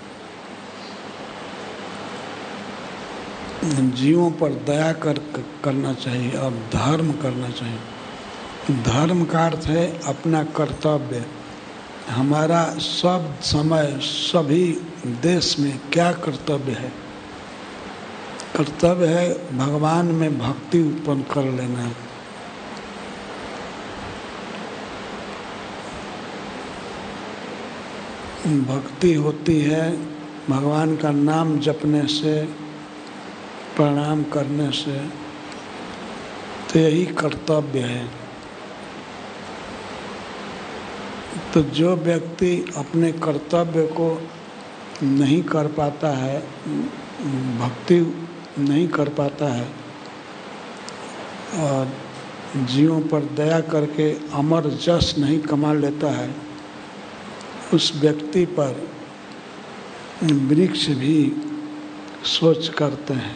जीवों पर दया कर करना चाहिए और धर्म करना चाहिए। धर्म का अर्थ है अपना कर्तव्य। हमारा सब समय सभी देश में क्या कर्तव्य है? कर्तव्य है भगवान में भक्ति उत्पन्न कर लेना। भक्ति होती है भगवान का नाम जपने से, प्रणाम करने से। तो यही कर्तव्य है। तो जो व्यक्ति अपने कर्तव्य को नहीं कर पाता है, भक्ति नहीं कर पाता है और जीवों पर दया करके अमर जस नहीं कमा लेता है, उस व्यक्ति पर वृक्ष भी सोच करते हैं।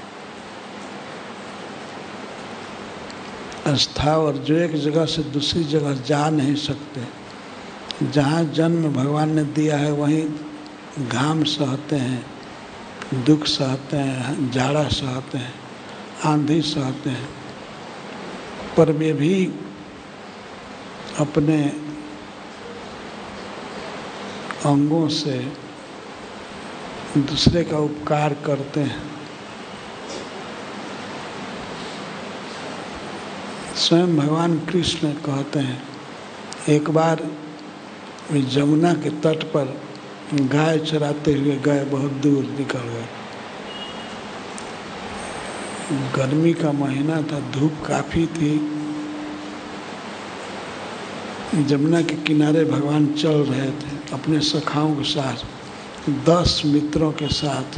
स्थावर जो एक जगह से दूसरी जगह जा नहीं सकते, जहाँ जन्म भगवान ने दिया है वहीं घाम सहते हैं, दुख सहते हैं, जाड़ा सहते हैं, आंधी सहते हैं, पर वे भी अपने अंगों से दूसरे का उपकार करते हैं। स्वयं भगवान कृष्ण कहते हैं, एक बार जमुना के तट पर गाय चराते हुए गए, बहुत दूर निकल गए। गर्मी का महीना था, धूप काफ़ी थी। जमुना के किनारे भगवान चल रहे थे अपने सखाओं के साथ, दस मित्रों के साथ।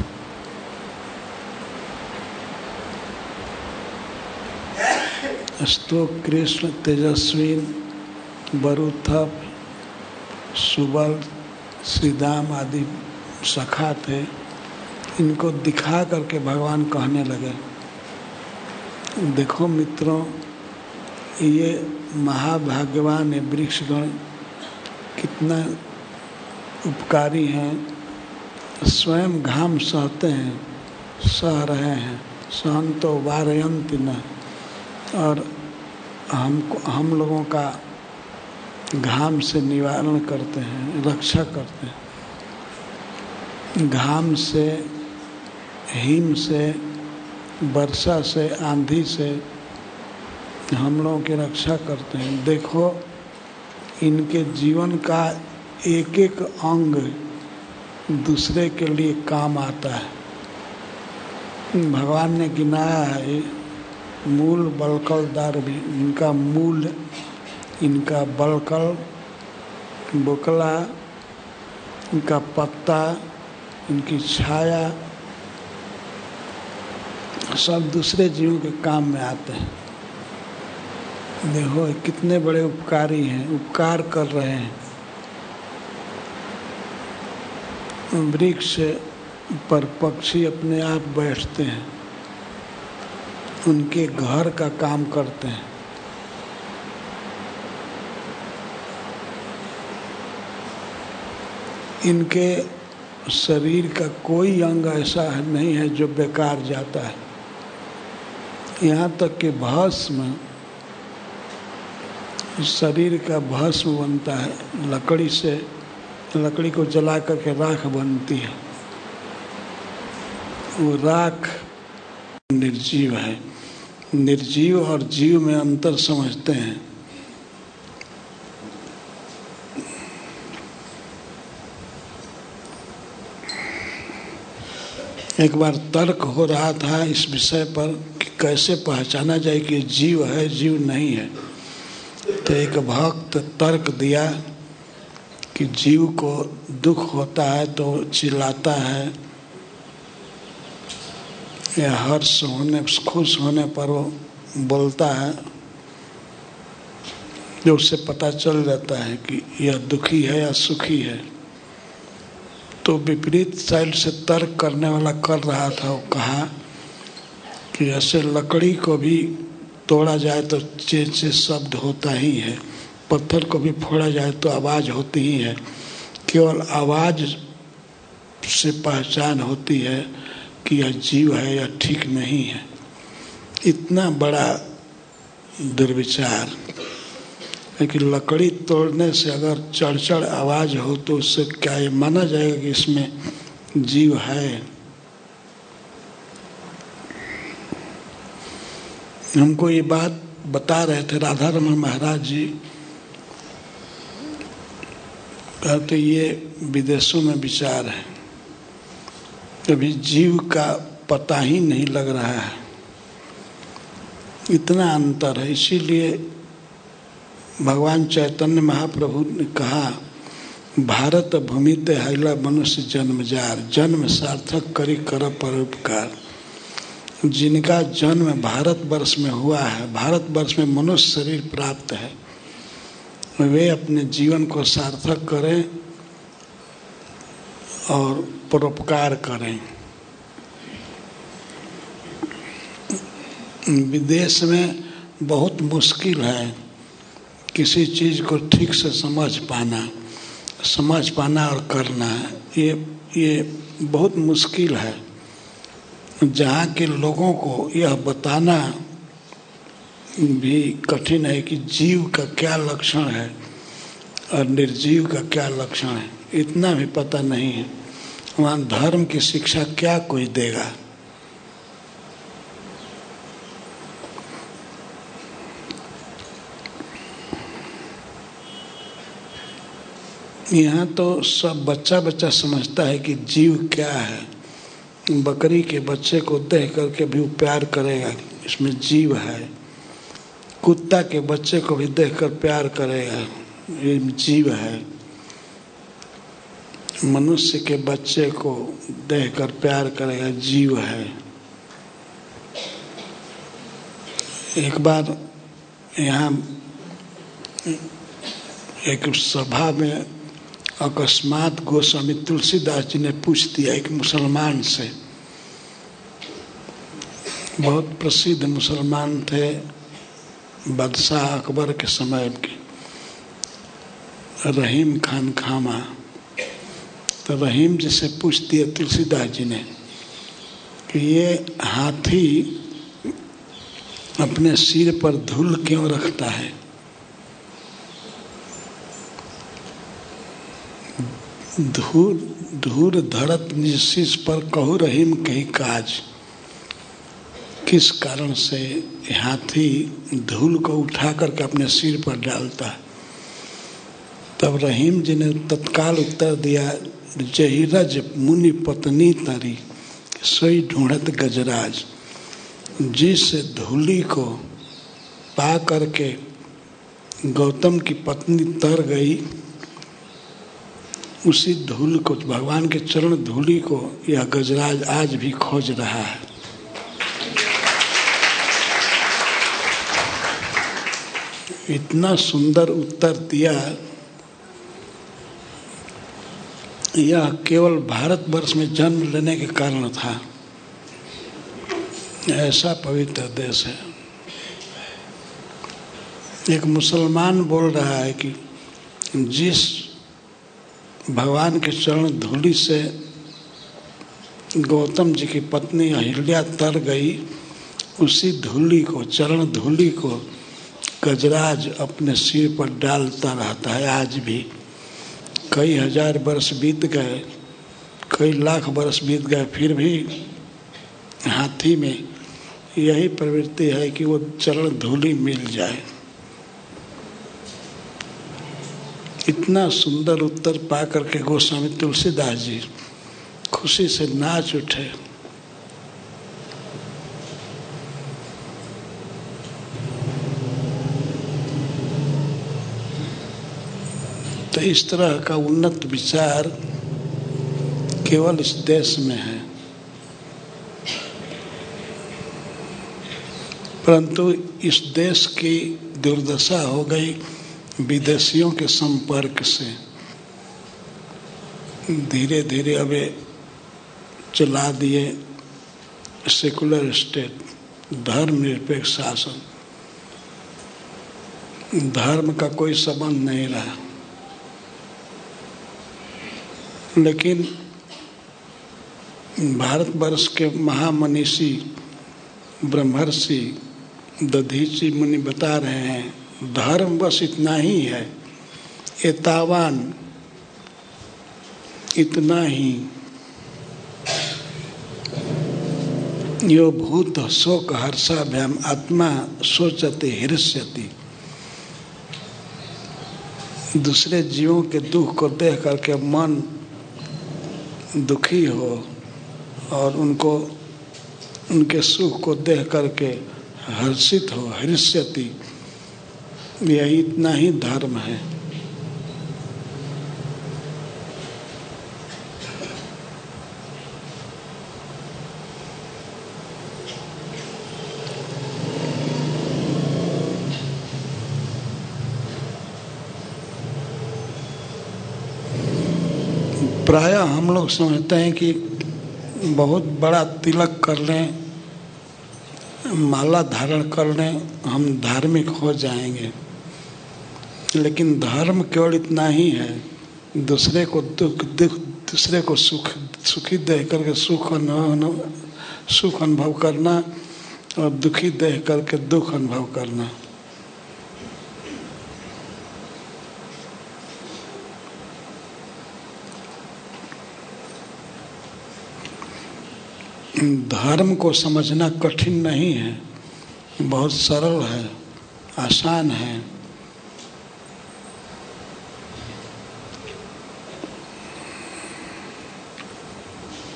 स्तोक, कृष्ण, तेजस्वी, बरुथप, सुबल, श्रीदाम आदि सखा थे। इनको दिखा करके भगवान कहने लगे, देखो मित्रों, ये महाभाग्यवान है वृक्षगण, कितना उपकारी हैं, स्वयं घाम सहते हैं, सह रहे हैं, सहंतो वारयन्ति न, और हमको हम लोगों का घाम से निवारण करते हैं, रक्षा करते हैं। घाम से, हिम से, वर्षा से, आंधी से हम लोगों की रक्षा करते हैं। देखो इनके जीवन का एक एक अंग दूसरे के लिए काम आता है। भगवान ने गिनाया है, मूल बलकलदार भी, इनका मूल, इनका बलकल, बुकला, इनका पत्ता, इनकी छाया, सब दूसरे जीवों के काम में आते हैं। देखो कितने बड़े उपकारी हैं, उपकार कर रहे हैं। वृक्ष पर पक्षी अपने आप बैठते हैं, उनके घर का काम करते हैं। इनके शरीर का कोई अंग ऐसा नहीं है जो बेकार जाता है। यहाँ तक कि भस्म, शरीर का भस्म बनता है लकड़ी से, लकड़ी को जला करके राख बनती है। वो राख निर्जीव है। निर्जीव और जीव में अंतर समझते हैं। एक बार तर्क हो रहा था इस विषय पर कि कैसे पहचाना जाए कि जीव है, जीव नहीं है। तो एक भक्त तर्क दिया कि जीव को दुख होता है तो चिल्लाता है, या हर्ष होने, खुश होने पर वो बोलता है, जो उससे पता चल जाता है कि यह दुखी है या सुखी है। तो विपरीत साइड से तर्क करने वाला कर रहा था, वो कहा कि ऐसे लकड़ी को भी तोड़ा जाए तो चे चे शब्द होता ही है, पत्थर को भी फोड़ा जाए तो आवाज़ होती ही है। केवल आवाज़ से पहचान होती है कि यह जीव है या ठीक नहीं है। इतना बड़ा दुर्विचार है कि लकड़ी तोड़ने से अगर चढ़-चढ़ आवाज़ हो तो उससे क्या ये माना जाएगा कि इसमें जीव है। हमको ये बात बता रहे थे राधा रमन महाराज जी, कहते ये विदेशों में विचार है, कभी जीव का पता ही नहीं लग रहा है, इतना अंतर है। इसीलिए भगवान चैतन्य महाप्रभु ने कहा, भारत भूमि ते हैला मनुष्य जन्म जार, जन्म सार्थक करी कर परोपकार। जिनका जन्म भारतवर्ष में हुआ है, भारतवर्ष में मनुष्य शरीर प्राप्त है, वे अपने जीवन को सार्थक करें और परोपकार करें। विदेश में बहुत मुश्किल है किसी चीज़ को ठीक से समझ पाना, समझ पाना और करना, ये ये बहुत मुश्किल है। जहाँ के लोगों को यह बताना भी कठिन है कि जीव का क्या लक्षण है और निर्जीव का क्या लक्षण है, इतना भी पता नहीं है। वहाँ धर्म की शिक्षा क्या कोई देगा। यहाँ तो सब बच्चा बच्चा समझता है कि जीव क्या है, बकरी के बच्चे को देख करके भी वो प्यार करेगा, इसमें जीव है। कुत्ता के बच्चे को भी देखकर प्यार करेगा, ये जीव है। मनुष्य के बच्चे को देखकर प्यार करेगा, जीव है। एक बार यहाँ एक सभा में अकस्मात गोस्वामी तुलसीदास जी ने पूछ दिया एक मुसलमान से, बहुत प्रसिद्ध मुसलमान थे बादशाह अकबर के समय के, रहीम खान खामा। तो रहीम जी से पूछ दिया तुलसीदास जी ने कि ये हाथी अपने सिर पर धूल क्यों रखता है? धूल धूल धरत निज शीश पर कहु रहीम कही काज। किस कारण से हाथी धूल को उठा करके अपने सिर पर डालता है? तब रहीम जी ने तत्काल उत्तर दिया, जहिरज मुनि पत्नी तरी सोई ढूंढत गजराज। जिस धूली को पा करके गौतम की पत्नी तर गई, उसी धूल को, भगवान के चरण धूली को यह गजराज आज भी खोज रहा है। इतना सुंदर उत्तर दिया। यह केवल भारतवर्ष में जन्म लेने के कारण था। ऐसा पवित्र देश है। एक मुसलमान बोल रहा है कि जिस भगवान के चरण धूली से गौतम जी की पत्नी अहिल्या तर गई, उसी धूली को, चरण धूली को गजराज अपने सिर पर डालता रहता है आज भी। कई हजार वर्ष बीत गए, कई लाख वर्ष बीत गए, फिर भी हाथी में यही प्रवृत्ति है कि वो चरण धूली मिल जाए। इतना सुंदर उत्तर पा करके गोस्वामी तुलसीदास जी खुशी से नाच उठे। तो इस तरह का उन्नत विचार केवल इस देश में है। परंतु इस देश की दुर्दशा हो गई विदेशियों के संपर्क से। धीरे धीरे अब चला दिए सेकुलर स्टेट, धर्म निरपेक्ष शासन। धर्म का कोई संबंध नहीं रहा। लेकिन भारतवर्ष के महामनीषी ब्रह्मर्षि दधीची मुनि बता रहे हैं, धर्म बस इतना ही है, एतावान, इतना ही। यो भूत शोक हर्षाभ्याम आत्मा सोचते हृष्यति। दूसरे जीवों के दुख को देख करके मन दुखी हो और उनको, उनके सुख को देख करके हर्षित हो, हृष्यति। यही इतना ही धर्म है। प्रायः हम लोग समझते हैं कि बहुत बड़ा तिलक कर लें, माला धारण कर लें, हम धार्मिक हो जाएंगे। लेकिन धर्म केवल इतना ही है, दूसरे को दुख दुख दूसरे को सुख सुखी देख करके सुख अनुभव सुख अनुभव करना और दुखी देख करके दुख अनुभव करना। धर्म को समझना कठिन नहीं है, बहुत सरल है, आसान है।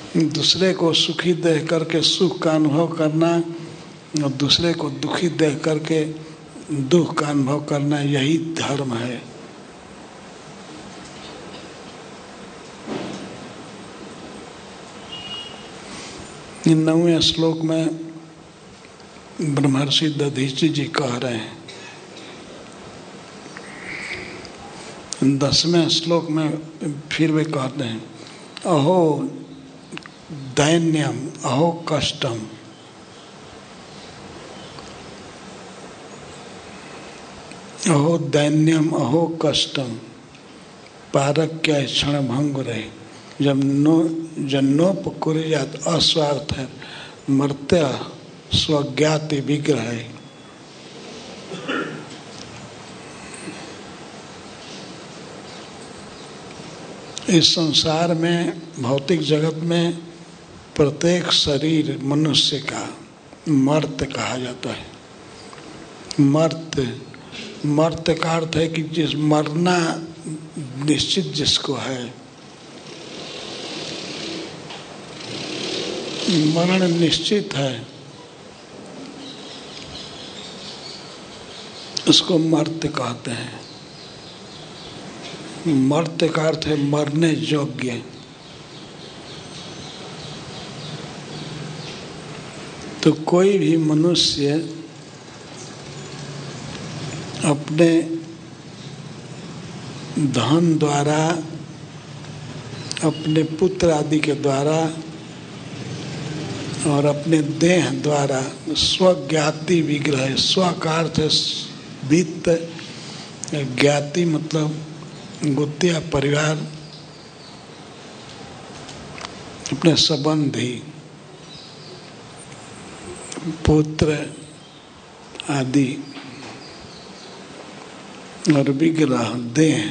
दूसरे को सुखी देख करके सुख का अनुभव करना और दूसरे को दुखी देख करके दुख का अनुभव करना, यही धर्म है। नौवें श्लोक में ब्रह्मर्षि दधीचि जी कह रहे हैं। दसवें श्लोक में फिर वे कहते हैं, अहो दैन्यम अहो कष्टम, अहो दैन्यम अहो कष्टम पारक्य क्षण भंग रहे। जब नो जन्नोपकुर्यात् अस्वार्थ है मर्त्य स्वज्ञाति विग्रह है। इस संसार में भौतिक जगत में प्रत्येक शरीर मनुष्य का मर्त्य कहा जाता है। मर्त्य मर्त्य का अर्थ है कि जिस मरना निश्चित जिसको है, मरण निश्चित है, उसको मर्त्य कहते हैं। मर्त्य का अर्थ है मरने योग्य। तो कोई भी मनुष्य अपने धन द्वारा, अपने पुत्र आदि के द्वारा और अपने देह द्वारा स्वज्ञाति विग्रह, स्व का अर्थ वित्त, ज्ञाति मतलब गुत्या परिवार, अपने संबंधी पुत्र आदि और विग्रह देह,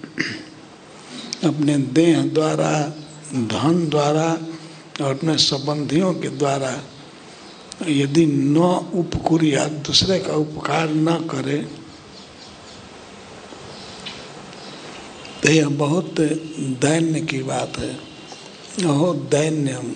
अपने देह द्वारा, धन द्वारा और अपने संबंधियों के द्वारा यदि न उपकुर्या, दूसरे का उपकार न करे तो यह बहुत दैन्य की बात है। अहो दैन्यम,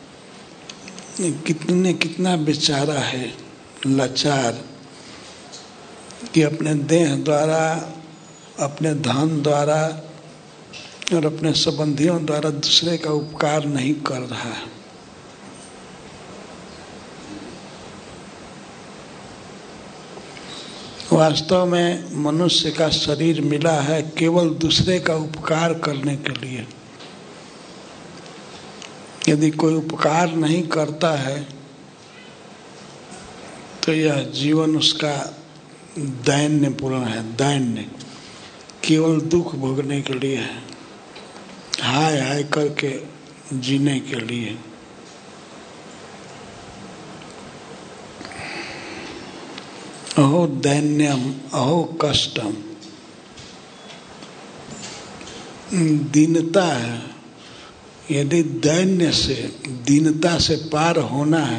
कितने कितना बेचारा है, लाचार, कि अपने देह द्वारा, अपने धन द्वारा और अपने संबंधियों द्वारा दूसरे का उपकार नहीं कर रहा है। वास्तव में मनुष्य का शरीर मिला है केवल दूसरे का उपकार करने के लिए। यदि कोई उपकार नहीं करता है तो यह जीवन उसका दैन्यपूर्ण है। दैन्य केवल दुख भोगने के लिए है, हाय हाय करके जीने के लिए। अहो दैन्यम अहो कष्टम, दीनता है। यदि दैन्य से, दीनता से पार होना है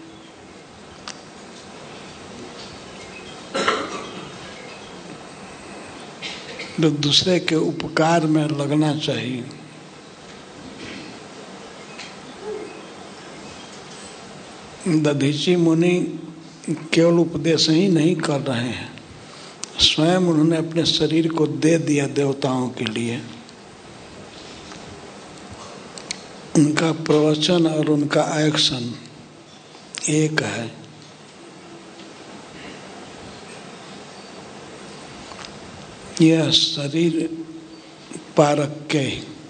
तो दूसरे के उपकार में लगना चाहिए। दधीचि मुनि केवल उपदेश ही नहीं कर रहे हैं, स्वयं उन्होंने अपने शरीर को दे दिया देवताओं के लिए। उनका प्रवचन और उनका एक्शन एक है। यह शरीर पारक्य,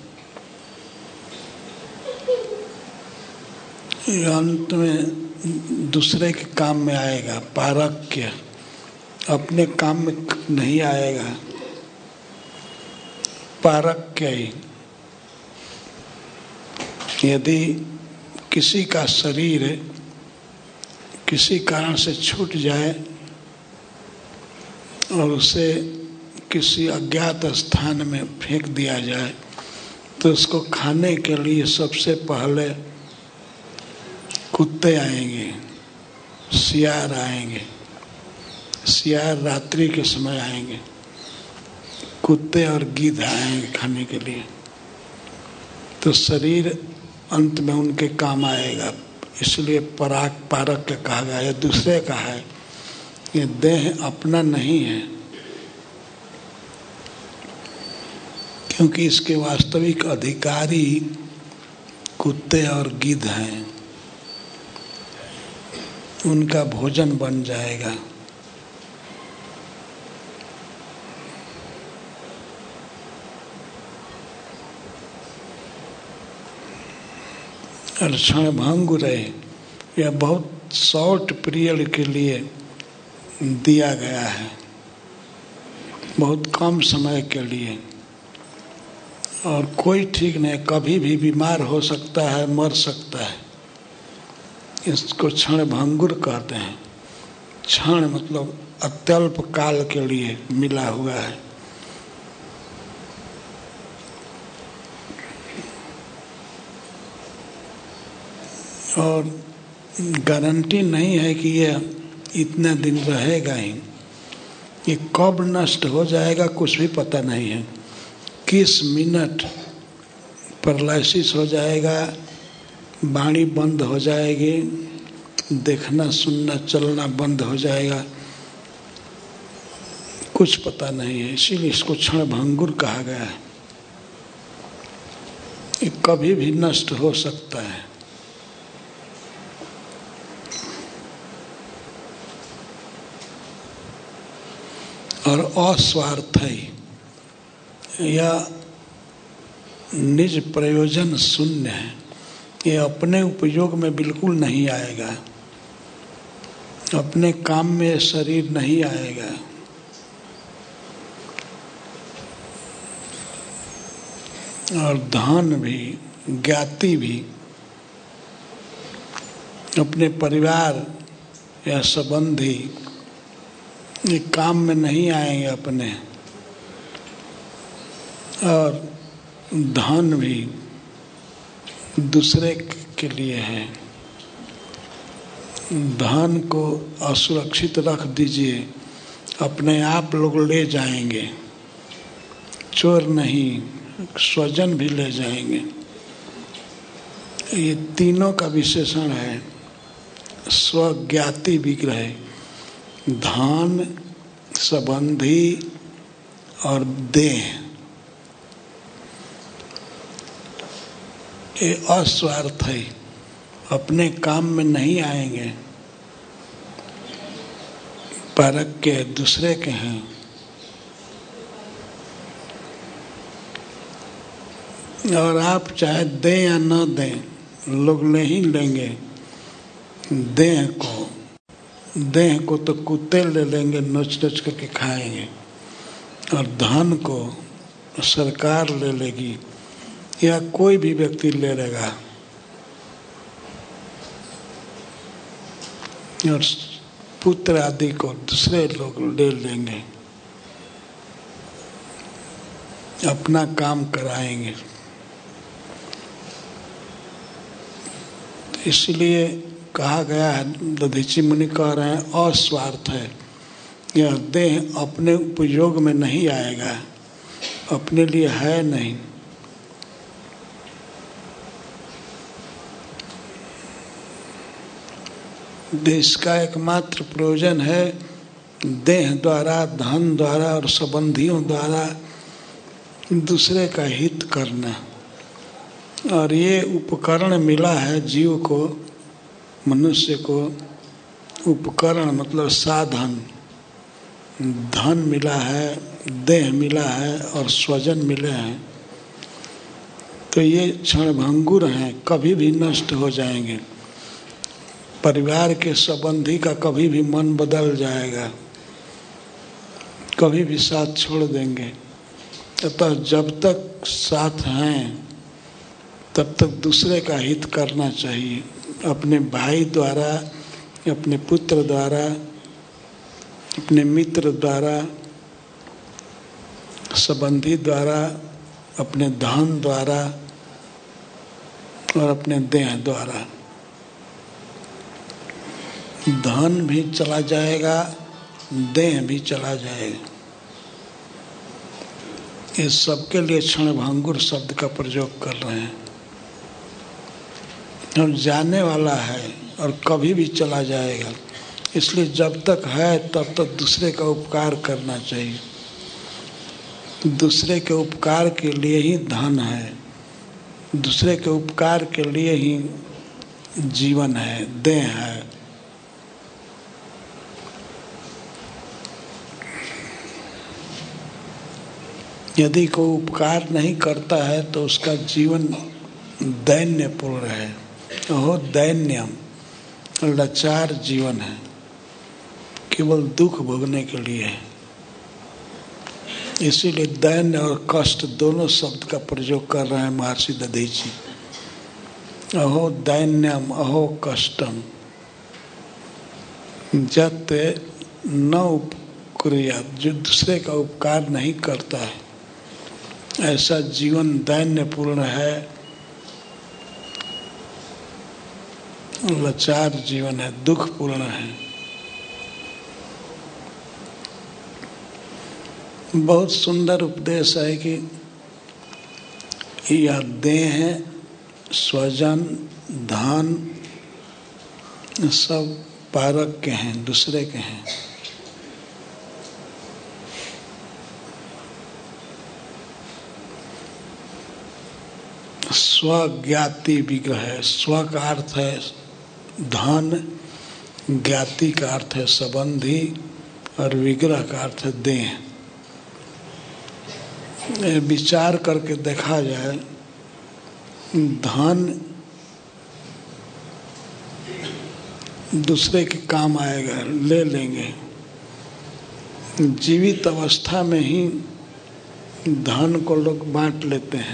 अंत में दूसरे के काम में आएगा। पारक्य अपने काम में नहीं आएगा। पारक्य, यदि किसी का शरीर किसी कारण से छूट जाए और उसे किसी अज्ञात स्थान में फेंक दिया जाए तो उसको खाने के लिए सबसे पहले कुत्ते आएंगे, सियार आएंगे। सियार रात्रि के समय आएंगे, कुत्ते और गिद्ध आएंगे खाने के लिए। तो शरीर अंत में उनके काम आएगा। इसलिए पराग पारक के कहा गया, यह दूसरे का है, ये देह अपना नहीं है, क्योंकि इसके वास्तविक अधिकारी कुत्ते और गिद्ध हैं, उनका भोजन बन जाएगा। और क्षणभंगुर है, यह बहुत शॉर्ट पीरियड के लिए दिया गया है, बहुत कम समय के लिए, और कोई ठीक नहीं, कभी भी बीमार हो सकता है, मर सकता है। इसको क्षणभंगुर कहते हैं। क्षण मतलब अत्यल्प काल के लिए मिला हुआ है। और गारंटी नहीं है कि यह इतना दिन रहेगा ही, ये कब नष्ट हो जाएगा कुछ भी पता नहीं है। किस मिनट पैरालिसिस हो जाएगा, वाणी बंद हो जाएगी, देखना सुनना चलना बंद हो जाएगा, कुछ पता नहीं है। इसीलिए इसको क्षणभंगुर कहा गया है। ये कभी भी नष्ट हो सकता है। और अस्वार्थी, यह निज प्रयोजन शून्य है, ये अपने उपयोग में बिल्कुल नहीं आएगा, अपने काम में शरीर नहीं आएगा। और धन भी, ज्ञाति भी अपने परिवार या संबंधी ये काम में नहीं आएंगे अपने। और धन भी दूसरे के लिए है। धन को असुरक्षित रख दीजिए, अपने आप लोग ले जाएंगे, चोर नहीं, स्वजन भी ले जाएंगे। ये तीनों का विशेषण है स्वज्ञाति विग्रह, धन, संबंधी और देह। ये अस्वार्थ है, अपने काम में नहीं आएंगे, परक के दूसरे के हैं। और आप चाहे दें या न दें, लोग नहीं लेंगे। देह को देह को तो कुत्ते ले लेंगे, नोच नोच करके खाएंगे, और धन को सरकार ले लेगी या कोई भी व्यक्ति ले लेगा। और पुत्र आदि को दूसरे लोग ले लेंगे, अपना काम कराएंगे। इसलिए कहा गया है, दधीची मुनि कह रहे हैं, अस्वार्थ है, यह देह अपने उपयोग में नहीं आएगा, अपने लिए है नहीं। देश का एकमात्र प्रयोजन है देह द्वारा, धन द्वारा और संबंधियों द्वारा दूसरे का हित करना। और ये उपकरण मिला है जीव को, मनुष्य को। उपकरण मतलब साधन, धन मिला है, देह मिला है और स्वजन मिले हैं। तो ये क्षणभंगुर हैं, कभी भी नष्ट हो जाएंगे। परिवार के संबंधी का कभी भी मन बदल जाएगा, कभी भी साथ छोड़ देंगे। अतः जब तक साथ हैं तब तक दूसरे का हित करना चाहिए, अपने भाई द्वारा, अपने पुत्र द्वारा, अपने मित्र द्वारा, संबंधी द्वारा, अपने धन द्वारा और अपने देह द्वारा। धन भी चला जाएगा, देह भी चला जाएगा। इस सबके लिए क्षणभंगुर शब्द का प्रयोग कर रहे हैं। और जाने वाला है और कभी भी चला जाएगा। इसलिए जब तक है तब तक दूसरे का उपकार करना चाहिए। दूसरे के उपकार के लिए ही धन है, दूसरे के उपकार के लिए ही जीवन है, देह है। यदि कोई उपकार नहीं करता है तो उसका जीवन दैन्यपूर्ण है, वो दैन्यम लाचार जीवन है, केवल दुख भोगने के लिए है। इसीलिए दैन्य और कष्ट दोनों शब्द का प्रयोग कर रहे हैं महर्षि दधीची। अहो दैन्यम अहो कष्टम जत न उपक्रियात्, जो दूसरे का उपकार नहीं करता है ऐसा जीवन दैन्यपूर्ण है, लाचार जीवन है, दुखपूर्ण है। बहुत सुंदर उपदेश है कि यह देह है, स्वजन धन सब पारक के हैं, दूसरे के हैं। स्वज्ञाति विग्रह है। स्व का अर्थ है धन, ज्ञाति का अर्थ है संबंधी और विग्रह का अर्थ है देह। विचार करके देखा जाए, धन दूसरे के काम आएगा, ले लेंगे। जीवित अवस्था में ही धन को लोग बांट लेते हैं।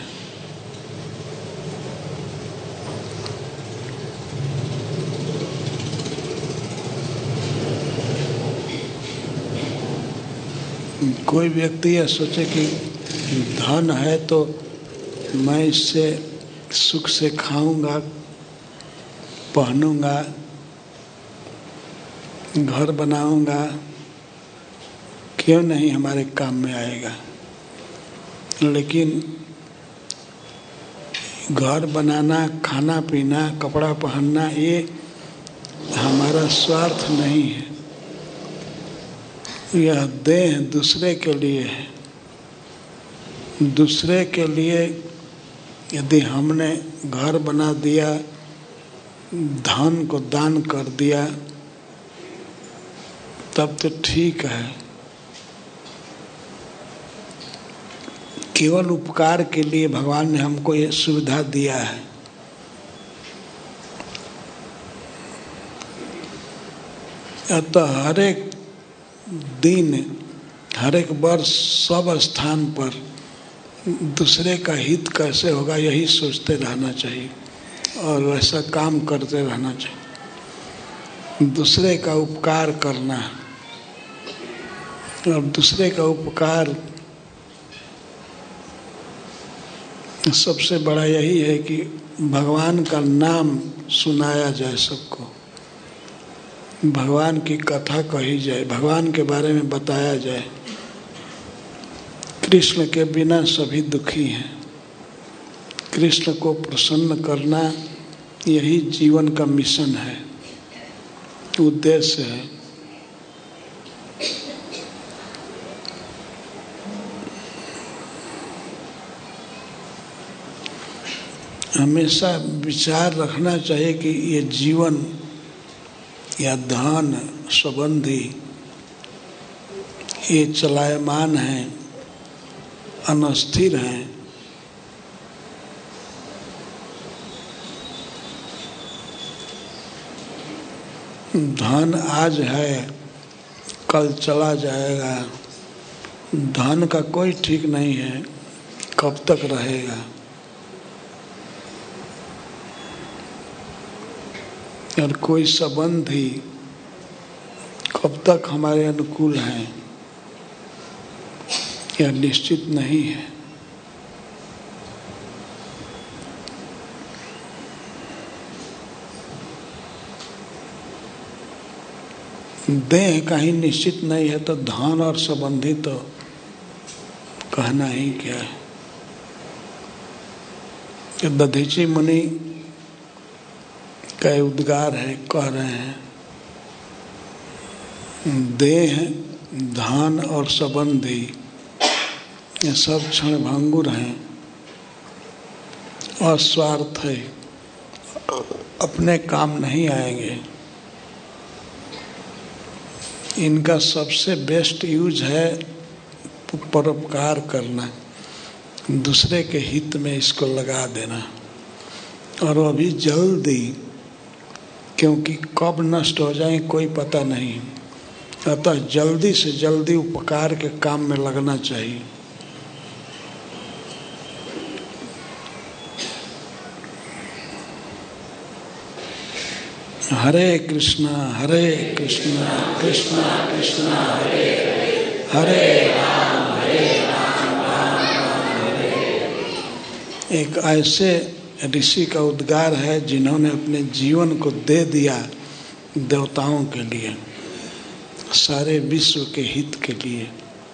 कोई व्यक्ति यह सोचे कि धन है तो मैं इससे सुख से खाऊंगा, पहनूंगा, घर बनाऊंगा, क्यों नहीं हमारे काम में आएगा। लेकिन घर बनाना, खाना पीना, कपड़ा पहनना ये हमारा स्वार्थ नहीं है। यह देह दूसरे के लिए है। दूसरे के लिए यदि हमने घर बना दिया, धन को दान कर दिया, तब तो ठीक है। केवल उपकार के लिए भगवान ने हमको ये सुविधा दिया है। अतः हर एक दिन, हर एक वर्ष, सब स्थान पर दूसरे का हित कैसे होगा यही सोचते रहना चाहिए और वैसा काम करते रहना चाहिए। दूसरे का उपकार करना, और दूसरे का उपकार सबसे बड़ा यही है कि भगवान का नाम सुनाया जाए, सबको भगवान की कथा कही जाए, भगवान के बारे में बताया जाए। कृष्ण के बिना सभी दुखी हैं। कृष्ण को प्रसन्न करना यही जीवन का मिशन है, उद्देश्य है। हमेशा विचार रखना चाहिए कि ये जीवन या धन संबंधी ये चलायमान है, अनस्थिर है। धन आज है, कल चला जाएगा। धन का कोई ठीक नहीं है, कब तक रहेगा। और कोई संबंधी कब तक हमारे अनुकूल हैं यह निश्चित नहीं है। देह का ही निश्चित नहीं है तो धन और संबंधी तो कहना ही क्या है। दधीची मुनि कई उद्गार है, कह रहे हैं देह धान और सबंधी ये सब क्षण भंगुर हैं, अस्वार्थ है, अपने काम नहीं आएंगे। इनका सबसे बेस्ट यूज है परोपकार करना, दूसरे के हित में इसको लगा देना, और वो भी जल्दी, क्योंकि कब नष्ट हो जाए कोई पता नहीं। अतः जल्दी से जल्दी उपकार के काम में लगना चाहिए। हरे कृष्णा हरे कृष्णा कृष्णा कृष्णा हरे हरे, हरे राम हरे राम राम राम हरे हरे। एक ऐसे ऋषि का उद्गार है जिन्होंने अपने जीवन को दे दिया देवताओं के लिए, सारे विश्व के हित के लिए।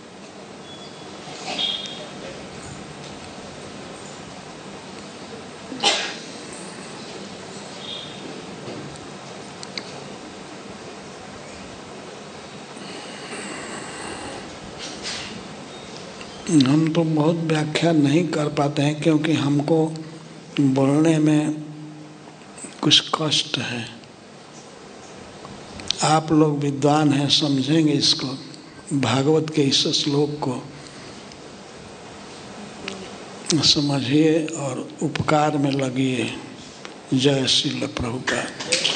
हम तो बहुत व्याख्या नहीं कर पाते हैं क्योंकि हमको बोलने में कुछ कष्ट है। आप लोग विद्वान हैं, समझेंगे इसको, भागवत के इस श्लोक को समझिए और उपकार में लगिए। जय श्रील प्रभुपाद।